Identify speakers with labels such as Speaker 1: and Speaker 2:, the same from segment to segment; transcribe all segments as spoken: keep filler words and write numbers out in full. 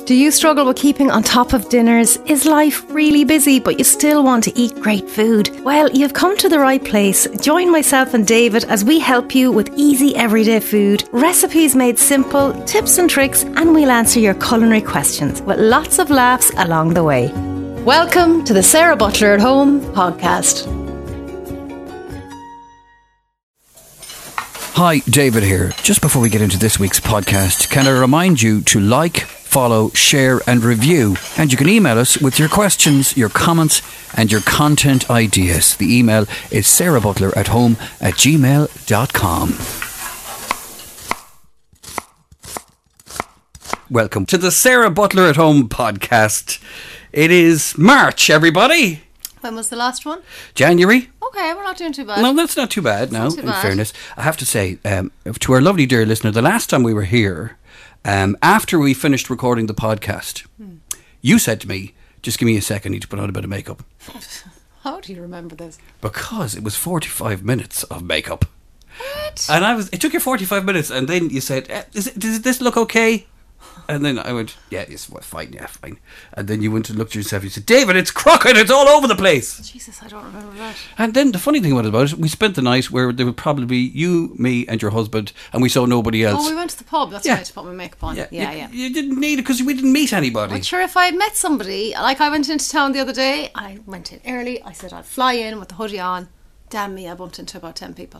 Speaker 1: Do you struggle with keeping on top of dinners? Is life really busy but you still want to eat great food? Well, you've come to the right place. Join myself and David as we help you with easy everyday food, recipes made simple, tips and tricks, and we'll answer your culinary questions with lots of laughs along the way. Welcome to the Sarah Butler at Home podcast.
Speaker 2: Hi, David here. Just before we get into this week's podcast, can I remind you to like, follow, share and review, and you can email us with your questions, your comments and your content ideas. The email is sarahbutler at home at gmail dot com. Welcome to the Sarah Butler at Home podcast. It is March, everybody.
Speaker 1: When was the last one?
Speaker 2: January.
Speaker 1: Okay, we're not doing too bad.
Speaker 2: No, that's not too bad now,
Speaker 1: too
Speaker 2: in
Speaker 1: bad.
Speaker 2: fairness. I have to say, um, to our lovely dear listener, the last time we were here, um, after we finished recording the podcast, hmm. you said to me, just give me a second, I need to put on a bit of makeup.
Speaker 1: How do you remember this?
Speaker 2: Because it was forty-five minutes of makeup.
Speaker 1: What?
Speaker 2: And I was, it took you forty-five minutes, and then you said, eh, is it, does this look okay? And then I went, yeah, it's well, fine, yeah, fine. And then you went and looked at yourself and you said, David, it's crooked, it's all over the place.
Speaker 1: Jesus, I don't remember that.
Speaker 2: And then the funny thing about it, we spent the night where there would probably be you, me and your husband, and we saw nobody else.
Speaker 1: Oh, we went to the pub, that's
Speaker 2: Yeah.
Speaker 1: right, to put my makeup on.
Speaker 2: Yeah,
Speaker 1: Yeah,
Speaker 2: you,
Speaker 1: yeah.
Speaker 2: You didn't need it because we didn't meet anybody.
Speaker 1: But sure, if I had met somebody, like I went into town the other day, I went in early, I said I'd fly in with the hoodie on. Damn me, I bumped into about ten people.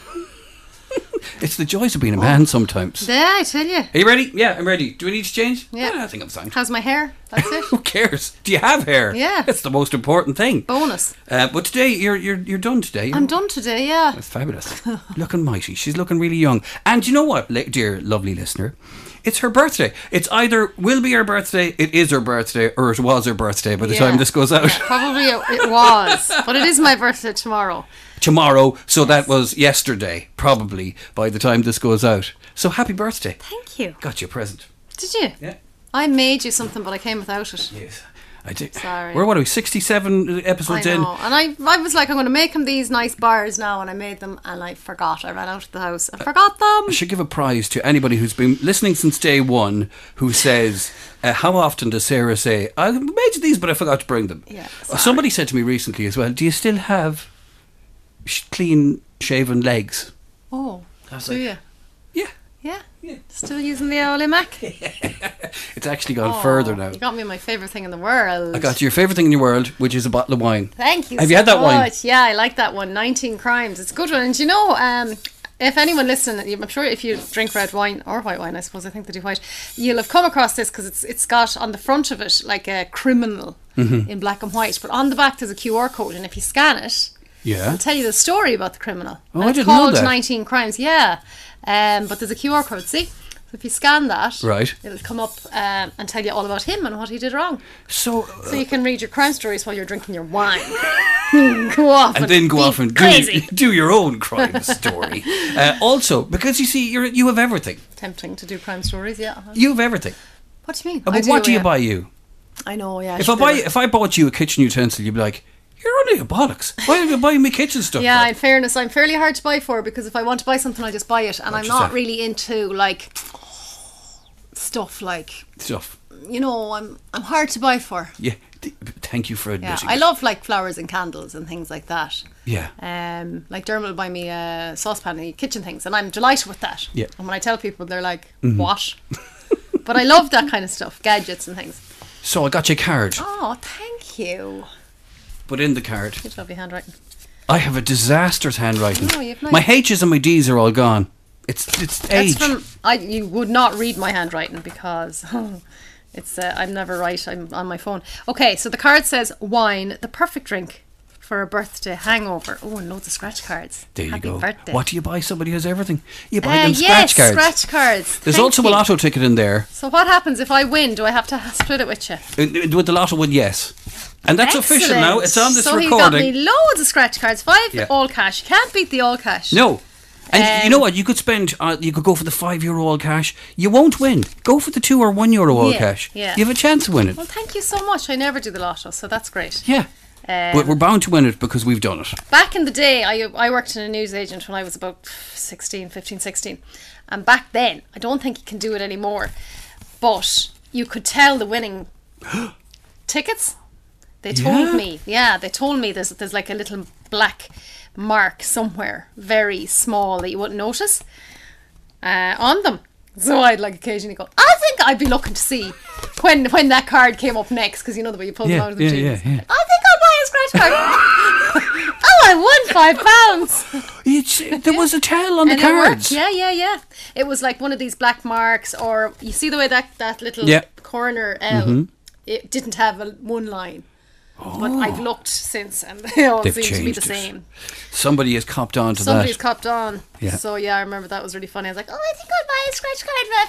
Speaker 2: It's the joys of being a man sometimes.
Speaker 1: Yeah, I tell you.
Speaker 2: Are you ready? Yeah, I'm ready. Do we need to change?
Speaker 1: Yeah.
Speaker 2: I think I'm fine.
Speaker 1: How's my hair? That's it.
Speaker 2: Who cares? Do you have hair?
Speaker 1: Yeah.
Speaker 2: That's the most important thing.
Speaker 1: Bonus.
Speaker 2: Uh, but today, you're you're you're done today.
Speaker 1: I'm done today, yeah.
Speaker 2: That's fabulous. Looking mighty. She's looking really young. And you know what, la- dear lovely listener? It's her birthday. It's either will be her birthday, it is her birthday, or it was her birthday by the
Speaker 1: Yeah.
Speaker 2: time this goes out.
Speaker 1: Yeah, probably it, it was. But it is my birthday tomorrow.
Speaker 2: Tomorrow, so that was yesterday, probably, by the time this goes out. So happy birthday.
Speaker 1: Thank you.
Speaker 2: Got you a present.
Speaker 1: Did you?
Speaker 2: Yeah.
Speaker 1: I made you something, but I came without it.
Speaker 2: Yes, I did.
Speaker 1: Sorry.
Speaker 2: We're, what are we, sixty-seven
Speaker 1: I
Speaker 2: episodes
Speaker 1: know.
Speaker 2: in?
Speaker 1: And I, I was like, I'm going to make him these nice bars now, and I made them, and I forgot. I ran out of the house. I forgot them.
Speaker 2: I should give a prize to anybody who's been listening since day one who says, uh, how often does Sarah say, I made you these, but I forgot to bring them?
Speaker 1: Yeah,
Speaker 2: Uh, Somebody said to me recently as well, do you still have sh- clean shaven legs?
Speaker 1: Oh,
Speaker 2: was
Speaker 1: do
Speaker 2: like-
Speaker 1: you?
Speaker 2: Yeah.
Speaker 1: Yeah.
Speaker 2: Yeah.
Speaker 1: Still using the old Mac?
Speaker 2: It's actually gone further now.
Speaker 1: You got me my favourite thing in the world.
Speaker 2: I got your favourite thing in your world, which is a bottle of wine.
Speaker 1: Thank you
Speaker 2: Have
Speaker 1: so
Speaker 2: you had that wine?
Speaker 1: much. Yeah, I like that one. nineteen Crimes. It's a good one. And you know, um, if anyone listening, I'm sure if you drink red wine or white wine, I suppose I think they do white, you'll have come across this because it's it's got on the front of it like a criminal
Speaker 2: Mm-hmm.
Speaker 1: in black and white, but on the back there's a Q R code, and if you scan it,
Speaker 2: Yeah.
Speaker 1: it'll tell you the story about the criminal.
Speaker 2: Oh,
Speaker 1: and
Speaker 2: I
Speaker 1: it's
Speaker 2: didn't know
Speaker 1: called
Speaker 2: that.
Speaker 1: nineteen Crimes. Yeah, um, but there's a Q R code. See. So if you scan that,
Speaker 2: Right.
Speaker 1: it'll come up um, and tell you all about him and what he did wrong.
Speaker 2: So,
Speaker 1: So you can read your crime stories while you're drinking your wine. Go off
Speaker 2: and then go
Speaker 1: be
Speaker 2: off and do,
Speaker 1: crazy.
Speaker 2: do your own crime story. Uh, also, because you see, you're, you have everything.
Speaker 1: Tempting to do crime stories, yeah.
Speaker 2: You have everything.
Speaker 1: What do you mean?
Speaker 2: Uh,
Speaker 1: I
Speaker 2: But what do you
Speaker 1: yeah.
Speaker 2: buy you?
Speaker 1: I know, yeah.
Speaker 2: If
Speaker 1: should
Speaker 2: I
Speaker 1: do
Speaker 2: buy,
Speaker 1: that.
Speaker 2: if I bought you a kitchen utensil, you'd be like, "You're only a bollocks. Why are you buying me kitchen stuff?"
Speaker 1: Yeah,
Speaker 2: for?"
Speaker 1: in fairness, I'm fairly hard to buy for because if I want to buy something, I just buy it, and
Speaker 2: Watch
Speaker 1: I'm
Speaker 2: yourself.
Speaker 1: not really into like stuff like
Speaker 2: stuff.
Speaker 1: you know. I'm I'm hard to buy for.
Speaker 2: Yeah. th- Thank you for
Speaker 1: Yeah,
Speaker 2: admitting.
Speaker 1: I
Speaker 2: it.
Speaker 1: love like flowers and candles and things like that.
Speaker 2: Yeah.
Speaker 1: Um, like Dermot will buy me a saucepan and kitchen things, and I'm delighted with that.
Speaker 2: Yeah.
Speaker 1: And when I tell people, they're like,
Speaker 2: Mm-hmm.
Speaker 1: "What?" But I love that kind of stuff, gadgets and things.
Speaker 2: So I got you a card,
Speaker 1: Oh, thank you.
Speaker 2: but in the card,
Speaker 1: Good lovely handwriting.
Speaker 2: I have a disastrous handwriting.
Speaker 1: Oh, you have nice-
Speaker 2: My H's and my D's are all gone. It's it's
Speaker 1: That's
Speaker 2: age.
Speaker 1: from I. You would not read my handwriting because it's. Uh, I'm never right. I'm on my phone. Okay, so the card says wine, the perfect drink for a birthday hangover. Oh, and loads of scratch cards.
Speaker 2: There you
Speaker 1: Happy
Speaker 2: go.
Speaker 1: birthday.
Speaker 2: What do you buy? Somebody who has everything. You buy
Speaker 1: Uh,
Speaker 2: them
Speaker 1: yes,
Speaker 2: scratch cards.
Speaker 1: scratch cards.
Speaker 2: There's
Speaker 1: Thank
Speaker 2: also
Speaker 1: you.
Speaker 2: a lotto ticket in there.
Speaker 1: So what happens if I win? Do I have to split it with you?
Speaker 2: Uh, With the lotto one, yes. And that's official now.
Speaker 1: Excellent.
Speaker 2: It's on this
Speaker 1: so
Speaker 2: recording.
Speaker 1: So he got me loads of scratch cards. Five
Speaker 2: Yeah.
Speaker 1: all cash. You can't beat the all cash.
Speaker 2: No. And
Speaker 1: Um,
Speaker 2: you know what? You could spend, uh, you could go for the five euro all cash. You won't win. Go for the two or one euro all
Speaker 1: Yeah,
Speaker 2: cash.
Speaker 1: yeah.
Speaker 2: You have a chance of winning.
Speaker 1: Well, thank you so much. I never do the lotto, so that's great.
Speaker 2: Yeah.
Speaker 1: Um,
Speaker 2: But we're bound to win it because we've done it.
Speaker 1: Back in the day, I, I worked in a newsagent when I was about sixteen, fifteen, sixteen. And back then, I don't think you can do it anymore. But you could tell the winning tickets. They told
Speaker 2: Yeah?
Speaker 1: me, yeah, they told me there's there's like a little black mark somewhere, very small, that you wouldn't notice uh, on them. So I'd like occasionally go, I think I'd be looking to see when when that card came up next, because you know the way you pull them
Speaker 2: Yeah,
Speaker 1: out of the
Speaker 2: yeah,
Speaker 1: jeans.
Speaker 2: yeah, yeah.
Speaker 1: I think I'll buy a scratch card. Oh, I won five pounds.
Speaker 2: It's, there was a tell on
Speaker 1: And
Speaker 2: the
Speaker 1: it worked.
Speaker 2: cards.
Speaker 1: Yeah, yeah, yeah. It was like one of these black marks, or you see the way that, that little
Speaker 2: Yeah.
Speaker 1: corner L,
Speaker 2: Mm-hmm.
Speaker 1: it didn't have a, one line. But I've looked since, and they all
Speaker 2: They've
Speaker 1: seem to be the
Speaker 2: changed it.
Speaker 1: same.
Speaker 2: Somebody has copped on to
Speaker 1: Somebody's
Speaker 2: that.
Speaker 1: copped on.
Speaker 2: Yeah.
Speaker 1: So yeah, I remember that was really funny. I was like, oh, I think I'll buy a scratch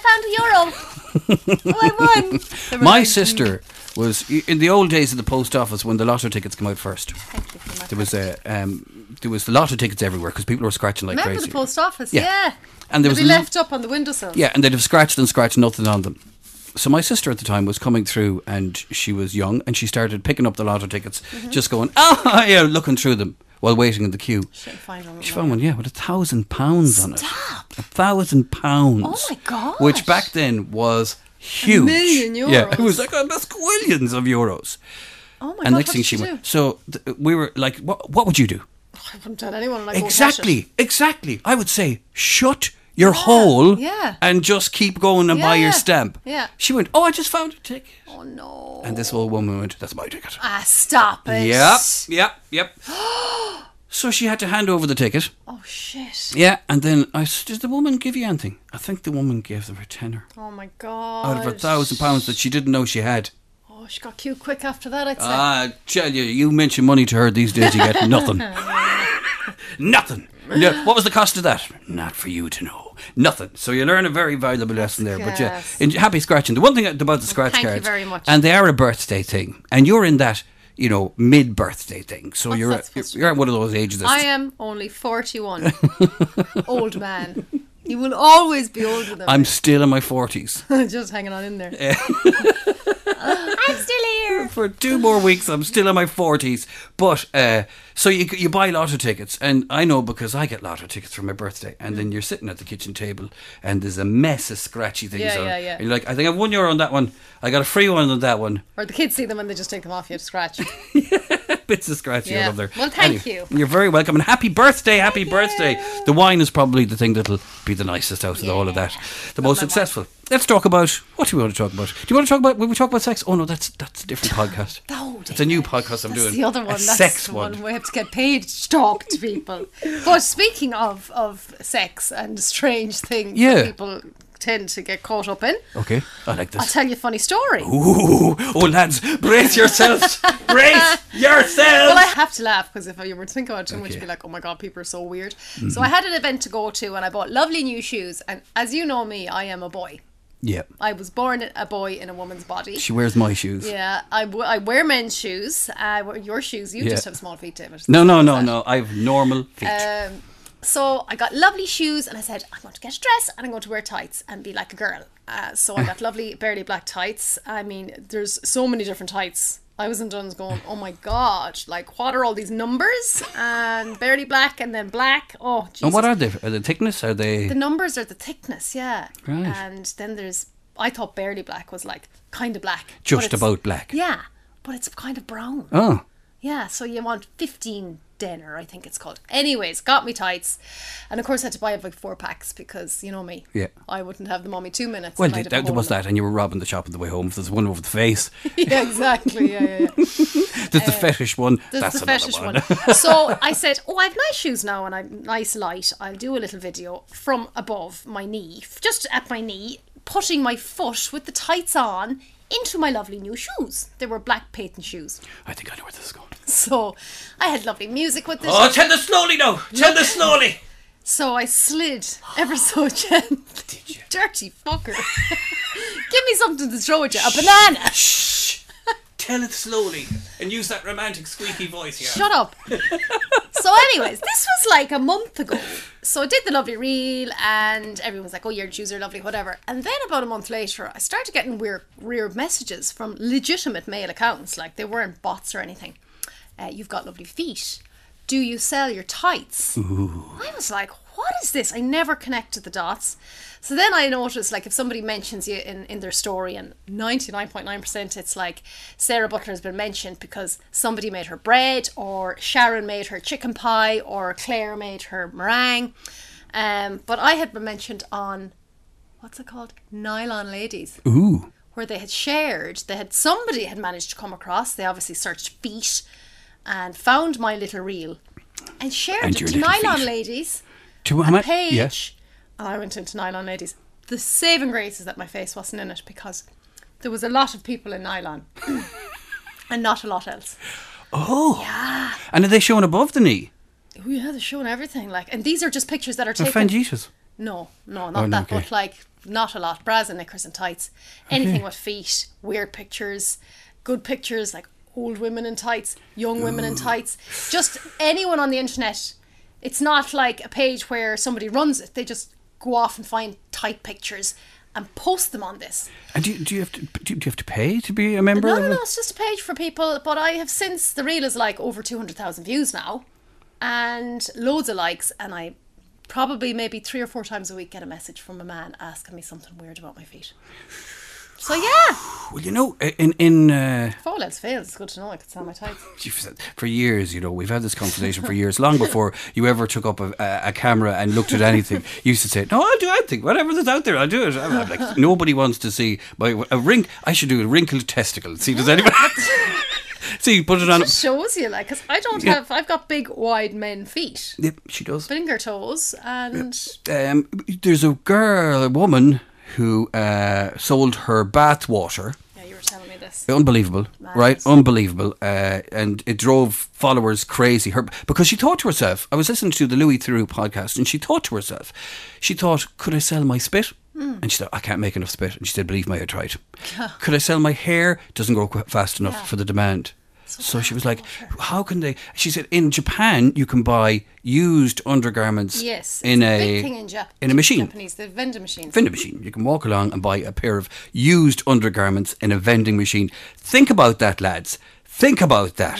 Speaker 1: card, but I found a euro. Oh, I won. They were
Speaker 2: My
Speaker 1: like,
Speaker 2: sister was in the old days of the post office when the lotto tickets came out first.
Speaker 1: Thank you for that.
Speaker 2: There was a um, there was the lotto tickets everywhere because people were scratching like
Speaker 1: Remember
Speaker 2: crazy.
Speaker 1: the post office?
Speaker 2: Yeah.
Speaker 1: Yeah.
Speaker 2: And there
Speaker 1: They'd
Speaker 2: was
Speaker 1: be
Speaker 2: lo-
Speaker 1: left up on the windowsill.
Speaker 2: Yeah, and they'd have scratched and scratched, nothing on them. So my sister at the time was coming through, and she was young, and she started picking up the lotto tickets,
Speaker 1: Mm-hmm.
Speaker 2: just going, oh, yeah, looking through them while waiting in the queue.
Speaker 1: Shit, fine, I'm
Speaker 2: She
Speaker 1: not-
Speaker 2: found one, yeah, with a thousand pounds on it.
Speaker 1: Stop.
Speaker 2: A thousand pounds.
Speaker 1: Oh my gosh.
Speaker 2: Which back then was huge.
Speaker 1: million
Speaker 2: Yeah, it
Speaker 1: euros.
Speaker 2: was like a squillions of euros.
Speaker 1: Oh my
Speaker 2: and
Speaker 1: God,
Speaker 2: next
Speaker 1: what
Speaker 2: thing
Speaker 1: did
Speaker 2: she
Speaker 1: you
Speaker 2: went.
Speaker 1: do?
Speaker 2: So th- we were like, what, what would you do?
Speaker 1: I wouldn't tell anyone. Like,
Speaker 2: Exactly, exactly. I would say, shut your hole
Speaker 1: yeah.
Speaker 2: and just keep going and
Speaker 1: Yeah,
Speaker 2: buy your
Speaker 1: yeah,
Speaker 2: stamp.
Speaker 1: yeah.
Speaker 2: She went, oh, I just found a ticket.
Speaker 1: Oh no.
Speaker 2: And this old woman went, that's my ticket.
Speaker 1: Ah, stop it.
Speaker 2: Yep, yep, yep. So she had to hand over the ticket.
Speaker 1: Oh shit.
Speaker 2: Yeah, and then I said, did the woman give you anything? I think the woman gave them a tenner
Speaker 1: Oh my god.
Speaker 2: out of a thousand pounds that she didn't know she had.
Speaker 1: Oh, she got cute quick after that, I'd say.
Speaker 2: I tell you, you mention money to her these days, you get nothing. Nothing. No, what was the cost of that? Not for you to know. Nothing. So you learn a very valuable lesson there. But yeah,
Speaker 1: Yes.
Speaker 2: in, happy scratching. The one thing about the scratch
Speaker 1: thank you
Speaker 2: cards,
Speaker 1: very much.
Speaker 2: and they are a birthday thing, and you're in that, you know, mid-birthday thing. So
Speaker 1: What's
Speaker 2: you're
Speaker 1: that
Speaker 2: at,
Speaker 1: supposed to
Speaker 2: you're at one of those ages. That's,
Speaker 1: I am only forty-one. Old man. You will always be older than
Speaker 2: I'm still in my forties.
Speaker 1: me. Just hanging on in there. I'm still here.
Speaker 2: For two more weeks, I'm still in my forties. But uh, so you you buy lotto tickets, and I know because I get lotto tickets for my birthday. And then you're sitting at the kitchen table, and there's a mess of scratchy things
Speaker 1: Yeah,
Speaker 2: on.
Speaker 1: yeah, yeah.
Speaker 2: And you're like, I think I've one euro on that one. I got a free one on that one.
Speaker 1: Or the kids see them and they just take them off you to scratch.
Speaker 2: Bits of scratchy
Speaker 1: Yeah.
Speaker 2: all over there.
Speaker 1: Well, thank you.
Speaker 2: You're very welcome, and happy birthday, happy birthday. The wine is probably the thing that'll be the nicest out of the whole of that. The most successful. Let's talk about, what do we want to talk about? Do you want to talk about, will we talk about sex? Oh no, that's that's a different podcast.
Speaker 1: No,
Speaker 2: It's a new podcast I'm
Speaker 1: That's
Speaker 2: doing.
Speaker 1: the other one.
Speaker 2: A
Speaker 1: That's
Speaker 2: sex
Speaker 1: the
Speaker 2: one.
Speaker 1: one. We have to get paid to talk to people. But speaking of, of sex and strange things
Speaker 2: Yeah.
Speaker 1: that people tend to get caught up in,
Speaker 2: Okay, I like
Speaker 1: I'll
Speaker 2: this.
Speaker 1: tell you a funny story.
Speaker 2: Ooh, oh lads, brace yourselves, brace yourselves.
Speaker 1: Well, I have to laugh because if you were to think about it too much,
Speaker 2: Okay.
Speaker 1: you'd be like, oh my God, people are so weird. So I had an event to go to and I bought lovely new shoes. And as you know me, I am a boy.
Speaker 2: Yeah,
Speaker 1: I was born a boy in a woman's body.
Speaker 2: she wears my shoes.
Speaker 1: Yeah, I, w- I wear men's shoes. I wear your shoes. You
Speaker 2: Yeah.
Speaker 1: just have small feet, David.
Speaker 2: No, no, no,
Speaker 1: That.
Speaker 2: no. I have normal feet.
Speaker 1: Um, so I got lovely shoes and I said, I'm going to get a dress and I'm going to wear tights and be like a girl. Uh, so I got lovely, barely black tights. I mean, there's so many different tights. I was in Duns going, oh my God, like what are all these numbers? And barely black and then black. Oh, Jesus.
Speaker 2: and what are they? Are they thickness? Are they?
Speaker 1: The numbers are the thickness, yeah.
Speaker 2: Right.
Speaker 1: And then there's, I thought barely black was like kind of black. but
Speaker 2: Just
Speaker 1: it's-
Speaker 2: about black.
Speaker 1: Yeah, but it's kind of brown.
Speaker 2: Oh,
Speaker 1: Yeah, so you want fifteen dinner, I think it's called. Anyways, got me tights. And of course I had to buy like four packs because, you know me.
Speaker 2: Yeah.
Speaker 1: I wouldn't have them on me two minutes.
Speaker 2: well,
Speaker 1: and
Speaker 2: there,
Speaker 1: I'd have a
Speaker 2: there
Speaker 1: hole
Speaker 2: was
Speaker 1: in them.
Speaker 2: that, and you were robbing the shop on the way home. There's one over the face.
Speaker 1: Yeah, exactly. Yeah, yeah, yeah.
Speaker 2: There's the fetish one.
Speaker 1: There's
Speaker 2: That's
Speaker 1: the
Speaker 2: another
Speaker 1: fetish
Speaker 2: one.
Speaker 1: one. So I said, oh, I have nice shoes now and I'm nice light. I'll do a little video from above my knee, just at my knee, putting my foot with the tights on into my lovely new shoes. They were black patent shoes.
Speaker 2: I think I know where this is going.
Speaker 1: So I had lovely music with this.
Speaker 2: Oh, tell this slowly now. Tell this slowly.
Speaker 1: So I slid ever so gently.
Speaker 2: Did you?
Speaker 1: Dirty fucker. Give me something to throw at you. A banana.
Speaker 2: Shh. Tell it slowly and use that romantic squeaky voice here.
Speaker 1: Shut up. So anyways, this was like a month ago. So I did the lovely reel and everyone was like, oh, your shoes are lovely, whatever. And then about a month later, I started getting weird, weird messages from legitimate male accounts. Like they weren't bots or anything. Uh, you've got lovely feet. Do you sell your tights?
Speaker 2: Ooh.
Speaker 1: I was like, what is this? I never connected the dots. So then I noticed, like, if somebody mentions you in, in their story, and ninety-nine point nine percent it's like Sarah Butler has been mentioned because somebody made her bread, or Sharon made her chicken pie, or Claire made her meringue. Um, but I had been mentioned on, what's it called? Nylon Ladies.
Speaker 2: Ooh.
Speaker 1: Where they had shared, they had somebody had managed to come across, they obviously searched feet and found my little reel and shared
Speaker 2: And
Speaker 1: it
Speaker 2: your
Speaker 1: to
Speaker 2: little
Speaker 1: Nylon
Speaker 2: feet.
Speaker 1: Ladies.
Speaker 2: To
Speaker 1: a
Speaker 2: how much?
Speaker 1: page.
Speaker 2: Yeah.
Speaker 1: And I went into Nylon Ladies. The saving grace is that my face wasn't in it, because there was a lot of people in nylon and not a lot else.
Speaker 2: Oh.
Speaker 1: Yeah.
Speaker 2: And are they showing above the knee?
Speaker 1: Oh yeah, they're showing everything. Like, and these are just pictures that are
Speaker 2: Or
Speaker 1: taken.
Speaker 2: fangitas?
Speaker 1: No, no, not
Speaker 2: Oh, no,
Speaker 1: that,
Speaker 2: okay.
Speaker 1: but like not a lot. Bras and knickers and tights. Anything with feet, weird pictures, good pictures, like old women in tights, young women in tights. Just anyone on the internet. It's not like a page where somebody runs it. They just go off and find tight pictures and post them on this.
Speaker 2: And do you, do you have to do you have to pay to be a member?
Speaker 1: No,
Speaker 2: of
Speaker 1: no,
Speaker 2: it?
Speaker 1: no, it's just a page for people. But I have since, the reel is like over two hundred thousand views now and loads of likes, and I probably maybe three or four times a week get a message from a man asking me something weird about my feet. So yeah,
Speaker 2: Well, you know, in in uh,
Speaker 1: if all else fails, it's good to know I could sell my tights.
Speaker 2: for years, you know, we've had this conversation for years, long before you ever took up a, a, a camera and looked at anything. You used to say, "No, I'll do anything. Whatever that's out there, I'll do it." I'm like, nobody wants to see my a wrink. I should do a wrinkled testicle. See, does anybody? See, put it on.
Speaker 1: It just shows you, like, because I don't
Speaker 2: Yeah.
Speaker 1: have. I've got big, wide men feet,
Speaker 2: Yep, she does.
Speaker 1: finger toes, and
Speaker 2: Um, there's a girl, a woman who uh, sold her bath water.
Speaker 1: yeah, you were telling me this.
Speaker 2: Unbelievable,
Speaker 1: Madness.
Speaker 2: right? Unbelievable, uh, and it drove followers crazy. Her because she thought to herself. I was listening to the Louis Theroux podcast, and she thought to herself. She thought, "Could I sell my spit?"
Speaker 1: Mm.
Speaker 2: And she thought, "I can't make enough spit." And she said, "Believe me, I tried." Could I sell my hair? Doesn't grow qu- fast enough
Speaker 1: Yeah.
Speaker 2: for the demand. So she was like, "How can they?" She said, "In Japan, you can buy used undergarments
Speaker 1: Yes,
Speaker 2: in
Speaker 1: it's
Speaker 2: a
Speaker 1: big thing in, Jap-
Speaker 2: in a machine."
Speaker 1: Japanese, the vending machines.
Speaker 2: Vending machine. You can walk along and buy a pair of used undergarments in a vending machine. Think about that, lads. Think about that.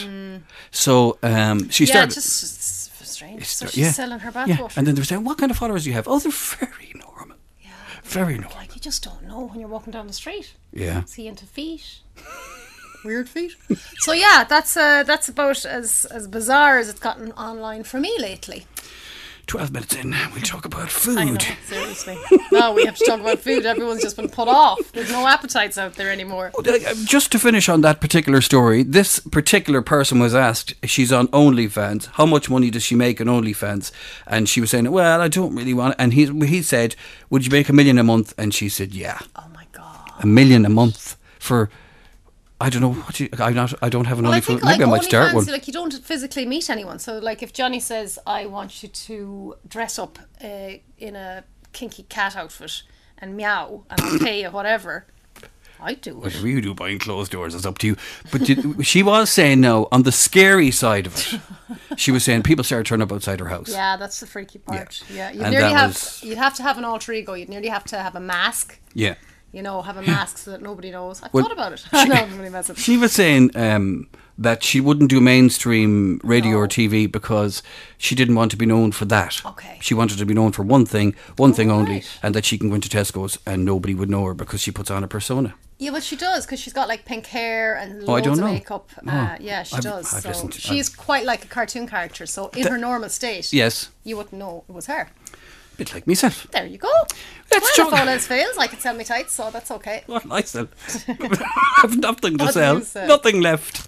Speaker 2: So um, she
Speaker 1: yeah,
Speaker 2: started.
Speaker 1: just it's strange.
Speaker 2: It's-
Speaker 1: So she's
Speaker 2: yeah,
Speaker 1: selling her
Speaker 2: yeah.
Speaker 1: bathwater.
Speaker 2: And then they were saying, "What kind of followers do you have?" "Oh, they're very normal.
Speaker 1: Yeah.
Speaker 2: Very normal."
Speaker 1: Like, you just don't know when you're walking down the street.
Speaker 2: Yeah.
Speaker 1: Is he into feet? Weird feet. So yeah, that's uh, that's about as as bizarre as it's gotten online for me lately.
Speaker 2: Twelve minutes in, we'll talk about
Speaker 1: I know,
Speaker 2: food.
Speaker 1: seriously. Now we have to talk about food. Everyone's just been put off. There's no appetites out there anymore.
Speaker 2: Uh, Just to finish on that particular story, this particular person was asked, she's on OnlyFans, how much money does she make on OnlyFans? And she was saying, "Well, I don't really want it." And he he said, "Would you make a million a month?" And she said, "Yeah,
Speaker 1: Oh my god.
Speaker 2: a million a month for." I don't know what you. I'm not. I don't have an
Speaker 1: Well, I
Speaker 2: OnlyFans.
Speaker 1: think
Speaker 2: Maybe
Speaker 1: like
Speaker 2: I might start
Speaker 1: OnlyFans,
Speaker 2: one.
Speaker 1: like, you don't physically meet anyone. So like if Johnny says, "I want you to dress up uh, in a kinky cat outfit and meow, and I'll pay you whatever," I'd do it.
Speaker 2: Whatever you do behind closed doors is up to you. But did, she was saying no. On the scary side of it, she was saying people started turning up outside her house.
Speaker 1: Yeah, that's the freaky part. Yeah, you'd
Speaker 2: And
Speaker 1: nearly
Speaker 2: that
Speaker 1: have
Speaker 2: was-
Speaker 1: you'd have to have an alter ego. You'd nearly have to have a mask.
Speaker 2: Yeah.
Speaker 1: You know, have a mask so that nobody knows. I've
Speaker 2: Well,
Speaker 1: thought about it. I know, I'm really messing.
Speaker 2: She was saying um, that she wouldn't do mainstream radio
Speaker 1: No.
Speaker 2: or T V because she didn't want to be known for that.
Speaker 1: Okay.
Speaker 2: She wanted to be known for one thing, one thing only,
Speaker 1: right.
Speaker 2: and that she can go into Tesco's and nobody would know her because she puts on a persona.
Speaker 1: Yeah, well, she does because she's got like pink hair and
Speaker 2: Oh, I
Speaker 1: loads
Speaker 2: don't
Speaker 1: of
Speaker 2: know.
Speaker 1: makeup.
Speaker 2: No.
Speaker 1: Uh, yeah, she
Speaker 2: I've-
Speaker 1: does.
Speaker 2: I've
Speaker 1: so
Speaker 2: listened to-
Speaker 1: she's quite like a cartoon character. So in her normal state,
Speaker 2: Yes.
Speaker 1: you wouldn't know it was her.
Speaker 2: A bit like myself.
Speaker 1: There you go.
Speaker 2: Let's
Speaker 1: well,
Speaker 2: talk-
Speaker 1: if all else fails, I can sell me tights, so that's okay.
Speaker 2: What I sell? I've nothing to
Speaker 1: What do
Speaker 2: sell.
Speaker 1: you sell?
Speaker 2: Nothing left.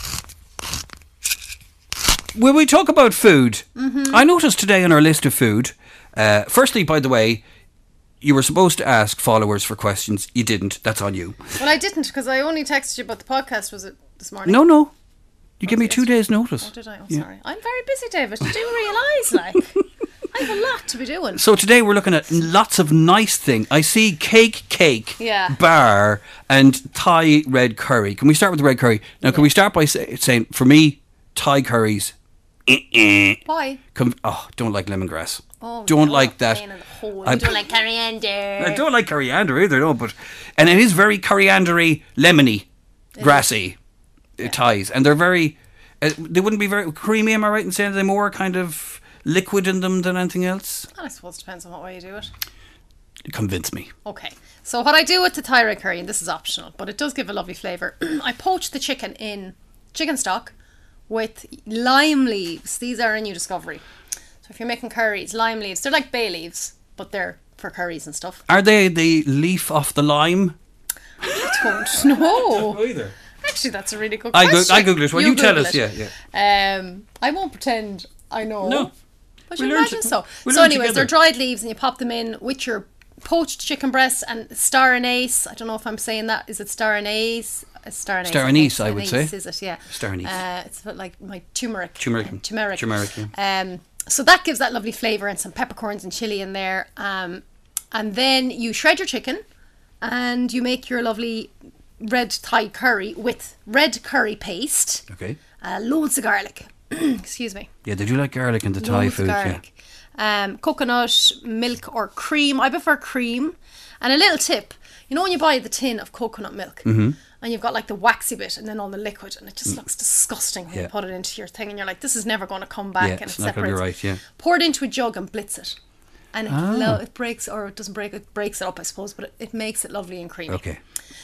Speaker 2: Will we talk about food?
Speaker 1: Mm-hmm.
Speaker 2: I noticed today on our list of food. Uh, firstly, by the way, you were supposed to ask followers for questions. You didn't. That's on you.
Speaker 1: Well, I didn't because I only texted you about the podcast. Was it this morning?
Speaker 2: No, no. You give me
Speaker 1: it
Speaker 2: two
Speaker 1: yesterday?
Speaker 2: days' notice.
Speaker 1: Oh, did I? Oh,
Speaker 2: Yeah.
Speaker 1: sorry. I'm very busy, David. You do realise, like, I have a lot to be doing.
Speaker 2: So today we're looking at lots of nice things. I see cake, cake,
Speaker 1: Yeah.
Speaker 2: bar, and Thai red curry. Can we start with the red curry? Now, can we start by say, saying, for me, Thai curries, eh-eh.
Speaker 1: Why?
Speaker 2: Come, oh, don't like lemongrass.
Speaker 1: Oh,
Speaker 2: don't
Speaker 1: no,
Speaker 2: like that.
Speaker 1: pain in the hole.
Speaker 2: I-
Speaker 1: You don't like coriander.
Speaker 2: I don't like coriander either, no. But and it is very coriandery, lemony, grassy uh, Thais, and they're very. Uh, they wouldn't be very creamy. Am I right in saying they're more kind of liquid in them than anything else?
Speaker 1: I suppose it depends on what way you do it.
Speaker 2: convince me.
Speaker 1: Okay. So what I do with the Thai curry, and this is optional, but it does give a lovely flavour. I poach the chicken in chicken stock with lime leaves. These are a new discovery. So if you're making curries, lime leaves, they're like bay leaves, but they're for curries and stuff.
Speaker 2: Are they the leaf off the lime?
Speaker 1: I don't know.
Speaker 2: Either.
Speaker 1: Actually, that's a really good
Speaker 2: I
Speaker 1: question.
Speaker 2: go- I Google it. Well, you tell
Speaker 1: Google
Speaker 2: us.
Speaker 1: it.
Speaker 2: Yeah, yeah.
Speaker 1: Um, I won't pretend I know.
Speaker 2: No.
Speaker 1: But
Speaker 2: We
Speaker 1: you
Speaker 2: learned
Speaker 1: imagine
Speaker 2: it-
Speaker 1: so.
Speaker 2: we
Speaker 1: So
Speaker 2: learned
Speaker 1: anyways,
Speaker 2: together.
Speaker 1: they're dried leaves and you pop them in with your poached chicken breasts and star anise. I don't know if I'm saying that. Is it star anise? Uh, Star anise.
Speaker 2: Star
Speaker 1: I think.
Speaker 2: anise, I would
Speaker 1: Anise,
Speaker 2: say.
Speaker 1: Is it? Yeah.
Speaker 2: Star anise.
Speaker 1: Uh, it's a bit like my turmeric.
Speaker 2: Turmeric.
Speaker 1: Uh, turmeric.
Speaker 2: Turmeric,
Speaker 1: Um, so that gives that lovely flavour and some peppercorns and chilli in there. Um, and then you shred your chicken and you make your lovely red Thai curry with red curry paste.
Speaker 2: Okay.
Speaker 1: Uh, loads of garlic. Excuse me.
Speaker 2: Yeah, they do like garlic in the Thai
Speaker 1: Loads
Speaker 2: food.
Speaker 1: of
Speaker 2: Yeah.
Speaker 1: garlic. Um, coconut, milk or cream. I prefer cream. And a little tip. You know when you buy the tin of coconut milk
Speaker 2: Mm-hmm.
Speaker 1: and you've got like the waxy bit and then all the liquid and it just looks disgusting when
Speaker 2: Yeah.
Speaker 1: you put it into your thing and you're like, this is never going to come back
Speaker 2: Yeah,
Speaker 1: and
Speaker 2: it's
Speaker 1: it
Speaker 2: not gonna be
Speaker 1: separates.
Speaker 2: right, yeah.
Speaker 1: Pour it into a jug and blitz it. And it,
Speaker 2: Ah.
Speaker 1: lo- it breaks, or it doesn't break, it breaks it up, I suppose, but it, it makes it lovely and creamy.
Speaker 2: Okay.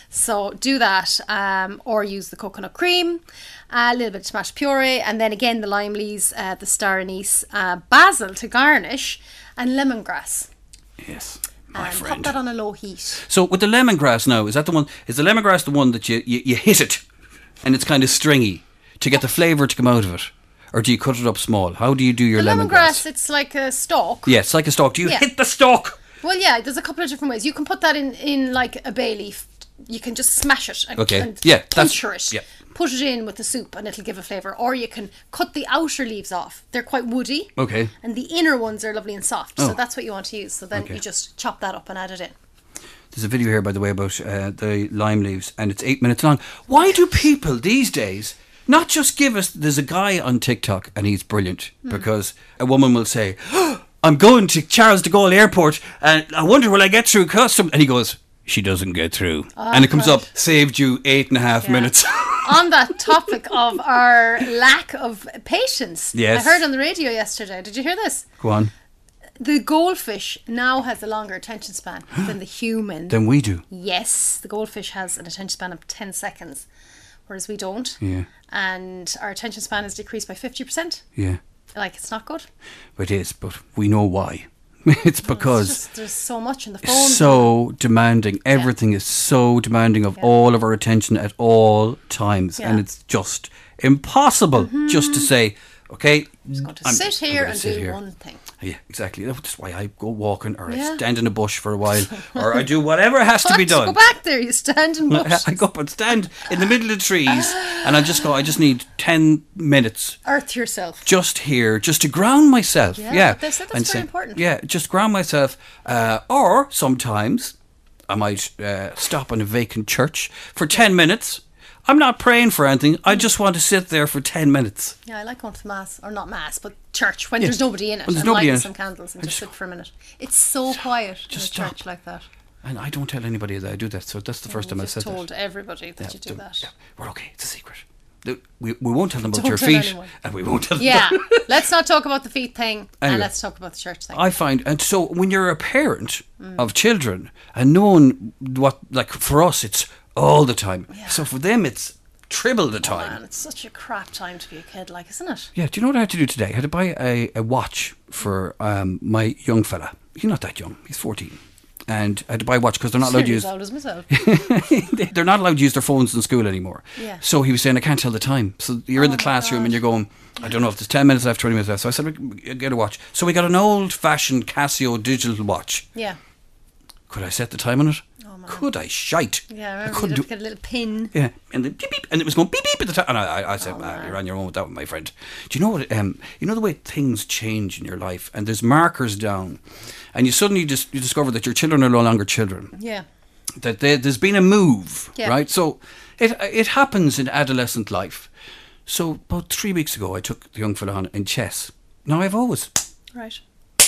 Speaker 1: So do that, um, or use the coconut cream, a little bit of smashed puree, and then again the lime leaves, uh, the star anise, uh, basil to garnish, and lemongrass.
Speaker 2: Yes, my
Speaker 1: And
Speaker 2: friend.
Speaker 1: pop that on a low heat.
Speaker 2: So with the lemongrass now, is that the one? Is the lemongrass the one that you, you, you hit it, and it's kind of stringy to get the flavour to come out of it, or do you cut it up small? How do you do your
Speaker 1: The
Speaker 2: lemongrass?
Speaker 1: lemongrass, it's like a stalk.
Speaker 2: Yeah, it's like a stalk. Do you
Speaker 1: Yeah.
Speaker 2: hit the stalk?
Speaker 1: Well, yeah, there's a couple of different ways. You can put that in, in like a bay leaf. You can just smash it and,
Speaker 2: Okay.
Speaker 1: and
Speaker 2: Yeah, that's-
Speaker 1: puncture it.
Speaker 2: yeah.
Speaker 1: Put it in with the soup and it'll give a flavour. Or you can cut the outer leaves off. They're quite woody.
Speaker 2: Okay.
Speaker 1: And the inner ones are lovely and soft.
Speaker 2: Oh.
Speaker 1: So that's what you want to use. So then
Speaker 2: Okay.
Speaker 1: you just chop that up and add it in.
Speaker 2: There's a video here, by the way, about uh, the lime leaves, and it's eight minutes long. Why do people these days not just give us... There's a guy on TikTok, and he's brilliant,
Speaker 1: Hmm.
Speaker 2: because a woman will say, oh, I'm going to Charles de Gaulle Airport, and I wonder will I get through custom? And he goes, she doesn't get through. and it comes
Speaker 1: God.
Speaker 2: up, saved you eight and a half
Speaker 1: Yeah.
Speaker 2: minutes.
Speaker 1: On that topic of our lack of patience.
Speaker 2: Yes.
Speaker 1: I heard on the radio yesterday. Did you hear this?
Speaker 2: Go on.
Speaker 1: The goldfish now has a longer attention span than the human.
Speaker 2: Then we do.
Speaker 1: Yes, the goldfish has an attention span of ten seconds, whereas we don't.
Speaker 2: Yeah.
Speaker 1: And our attention span has decreased by fifty percent.
Speaker 2: Yeah.
Speaker 1: Like, it's not good.
Speaker 2: It is, but we know why. It's because...
Speaker 1: It's just, there's so much in the phone.
Speaker 2: so demanding. Everything is so demanding of
Speaker 1: Yeah.
Speaker 2: all of our attention at all times, and
Speaker 1: Yeah.
Speaker 2: it's just impossible just to say, okay,
Speaker 1: I'm going to
Speaker 2: I'm-
Speaker 1: sit
Speaker 2: I'm
Speaker 1: here
Speaker 2: gonna
Speaker 1: and
Speaker 2: sit
Speaker 1: do
Speaker 2: here.
Speaker 1: one thing.
Speaker 2: Yeah, exactly. That's why I go walking, or I
Speaker 1: Yeah.
Speaker 2: stand in a bush for a while, or I do whatever has to be
Speaker 1: What?
Speaker 2: done.
Speaker 1: Go back there, you stand and watch.
Speaker 2: I go up and stand in the middle of the trees, and I just go. I just need ten minutes.
Speaker 1: Earth yourself.
Speaker 2: Just here, just to ground myself.
Speaker 1: Yeah,
Speaker 2: Yeah,
Speaker 1: they said that's
Speaker 2: And
Speaker 1: very important.
Speaker 2: Yeah, just ground myself. Uh, or sometimes I might uh, stop in a vacant church for ten minutes. I'm not praying for anything. I just want to sit there for ten minutes.
Speaker 1: Yeah, I like going to mass, or not mass, but church, when
Speaker 2: Yeah.
Speaker 1: there's nobody in it.
Speaker 2: When there's
Speaker 1: and
Speaker 2: nobody
Speaker 1: lighting
Speaker 2: in it.
Speaker 1: some candles and
Speaker 2: I
Speaker 1: just
Speaker 2: just
Speaker 1: sit for a minute. It's so quiet
Speaker 2: just
Speaker 1: in a
Speaker 2: stop.
Speaker 1: church like that.
Speaker 2: And I don't tell anybody that I do that. So that's the first time
Speaker 1: You
Speaker 2: I
Speaker 1: just
Speaker 2: said
Speaker 1: told
Speaker 2: that.
Speaker 1: everybody that
Speaker 2: Yeah,
Speaker 1: you do
Speaker 2: don't-
Speaker 1: that.
Speaker 2: yeah, we're okay. It's a secret. The- We, we won't tell them about
Speaker 1: Don't
Speaker 2: your
Speaker 1: tell
Speaker 2: feet,
Speaker 1: anyone.
Speaker 2: and we won't tell them.
Speaker 1: Yeah, let's not talk about the feet thing,
Speaker 2: Anyway.
Speaker 1: and let's talk about the church thing.
Speaker 2: I find, and so when you're a parent of children and knowing what, like for us, it's all the time. So for them, it's triple the
Speaker 1: Oh,
Speaker 2: time.
Speaker 1: man, it's such a crap time to be a kid, like, isn't it?
Speaker 2: Yeah, do you know what I had to do today? I had to buy a, a watch for um, my young fella. He's not that young. He's fourteen. And I had to buy a watch because they're not allowed to
Speaker 1: Nearly
Speaker 2: use...
Speaker 1: as old as myself.
Speaker 2: they're not allowed to use their phones in school anymore.
Speaker 1: Yeah.
Speaker 2: So he was saying, I can't tell the time. So you're in
Speaker 1: Oh
Speaker 2: the
Speaker 1: my
Speaker 2: classroom
Speaker 1: God.
Speaker 2: and you're going, I don't know if there's ten minutes left, twenty minutes left. So I said, get a watch. So we got an old-fashioned Casio digital watch.
Speaker 1: Yeah.
Speaker 2: Could I set the time on it?
Speaker 1: Oh, man.
Speaker 2: Could I shite?
Speaker 1: Yeah, I
Speaker 2: I
Speaker 1: remember
Speaker 2: couldn't
Speaker 1: you'd
Speaker 2: do
Speaker 1: have to get a little pin.
Speaker 2: Yeah, and the beep beep, and it was going beep beep at the time. And I, I, I said,
Speaker 1: Oh,
Speaker 2: ah,
Speaker 1: man.
Speaker 2: "You're on your own with that one, my friend." Do you know what? Um, you know the way things change in your life, and there's markers down, and you suddenly just you discover that your children are no longer children.
Speaker 1: Yeah.
Speaker 2: That they, there's been a move,
Speaker 1: Yeah.
Speaker 2: right? So it it happens in adolescent life. So about three weeks ago, I took the young fella on in chess. Now I've always,
Speaker 1: Right.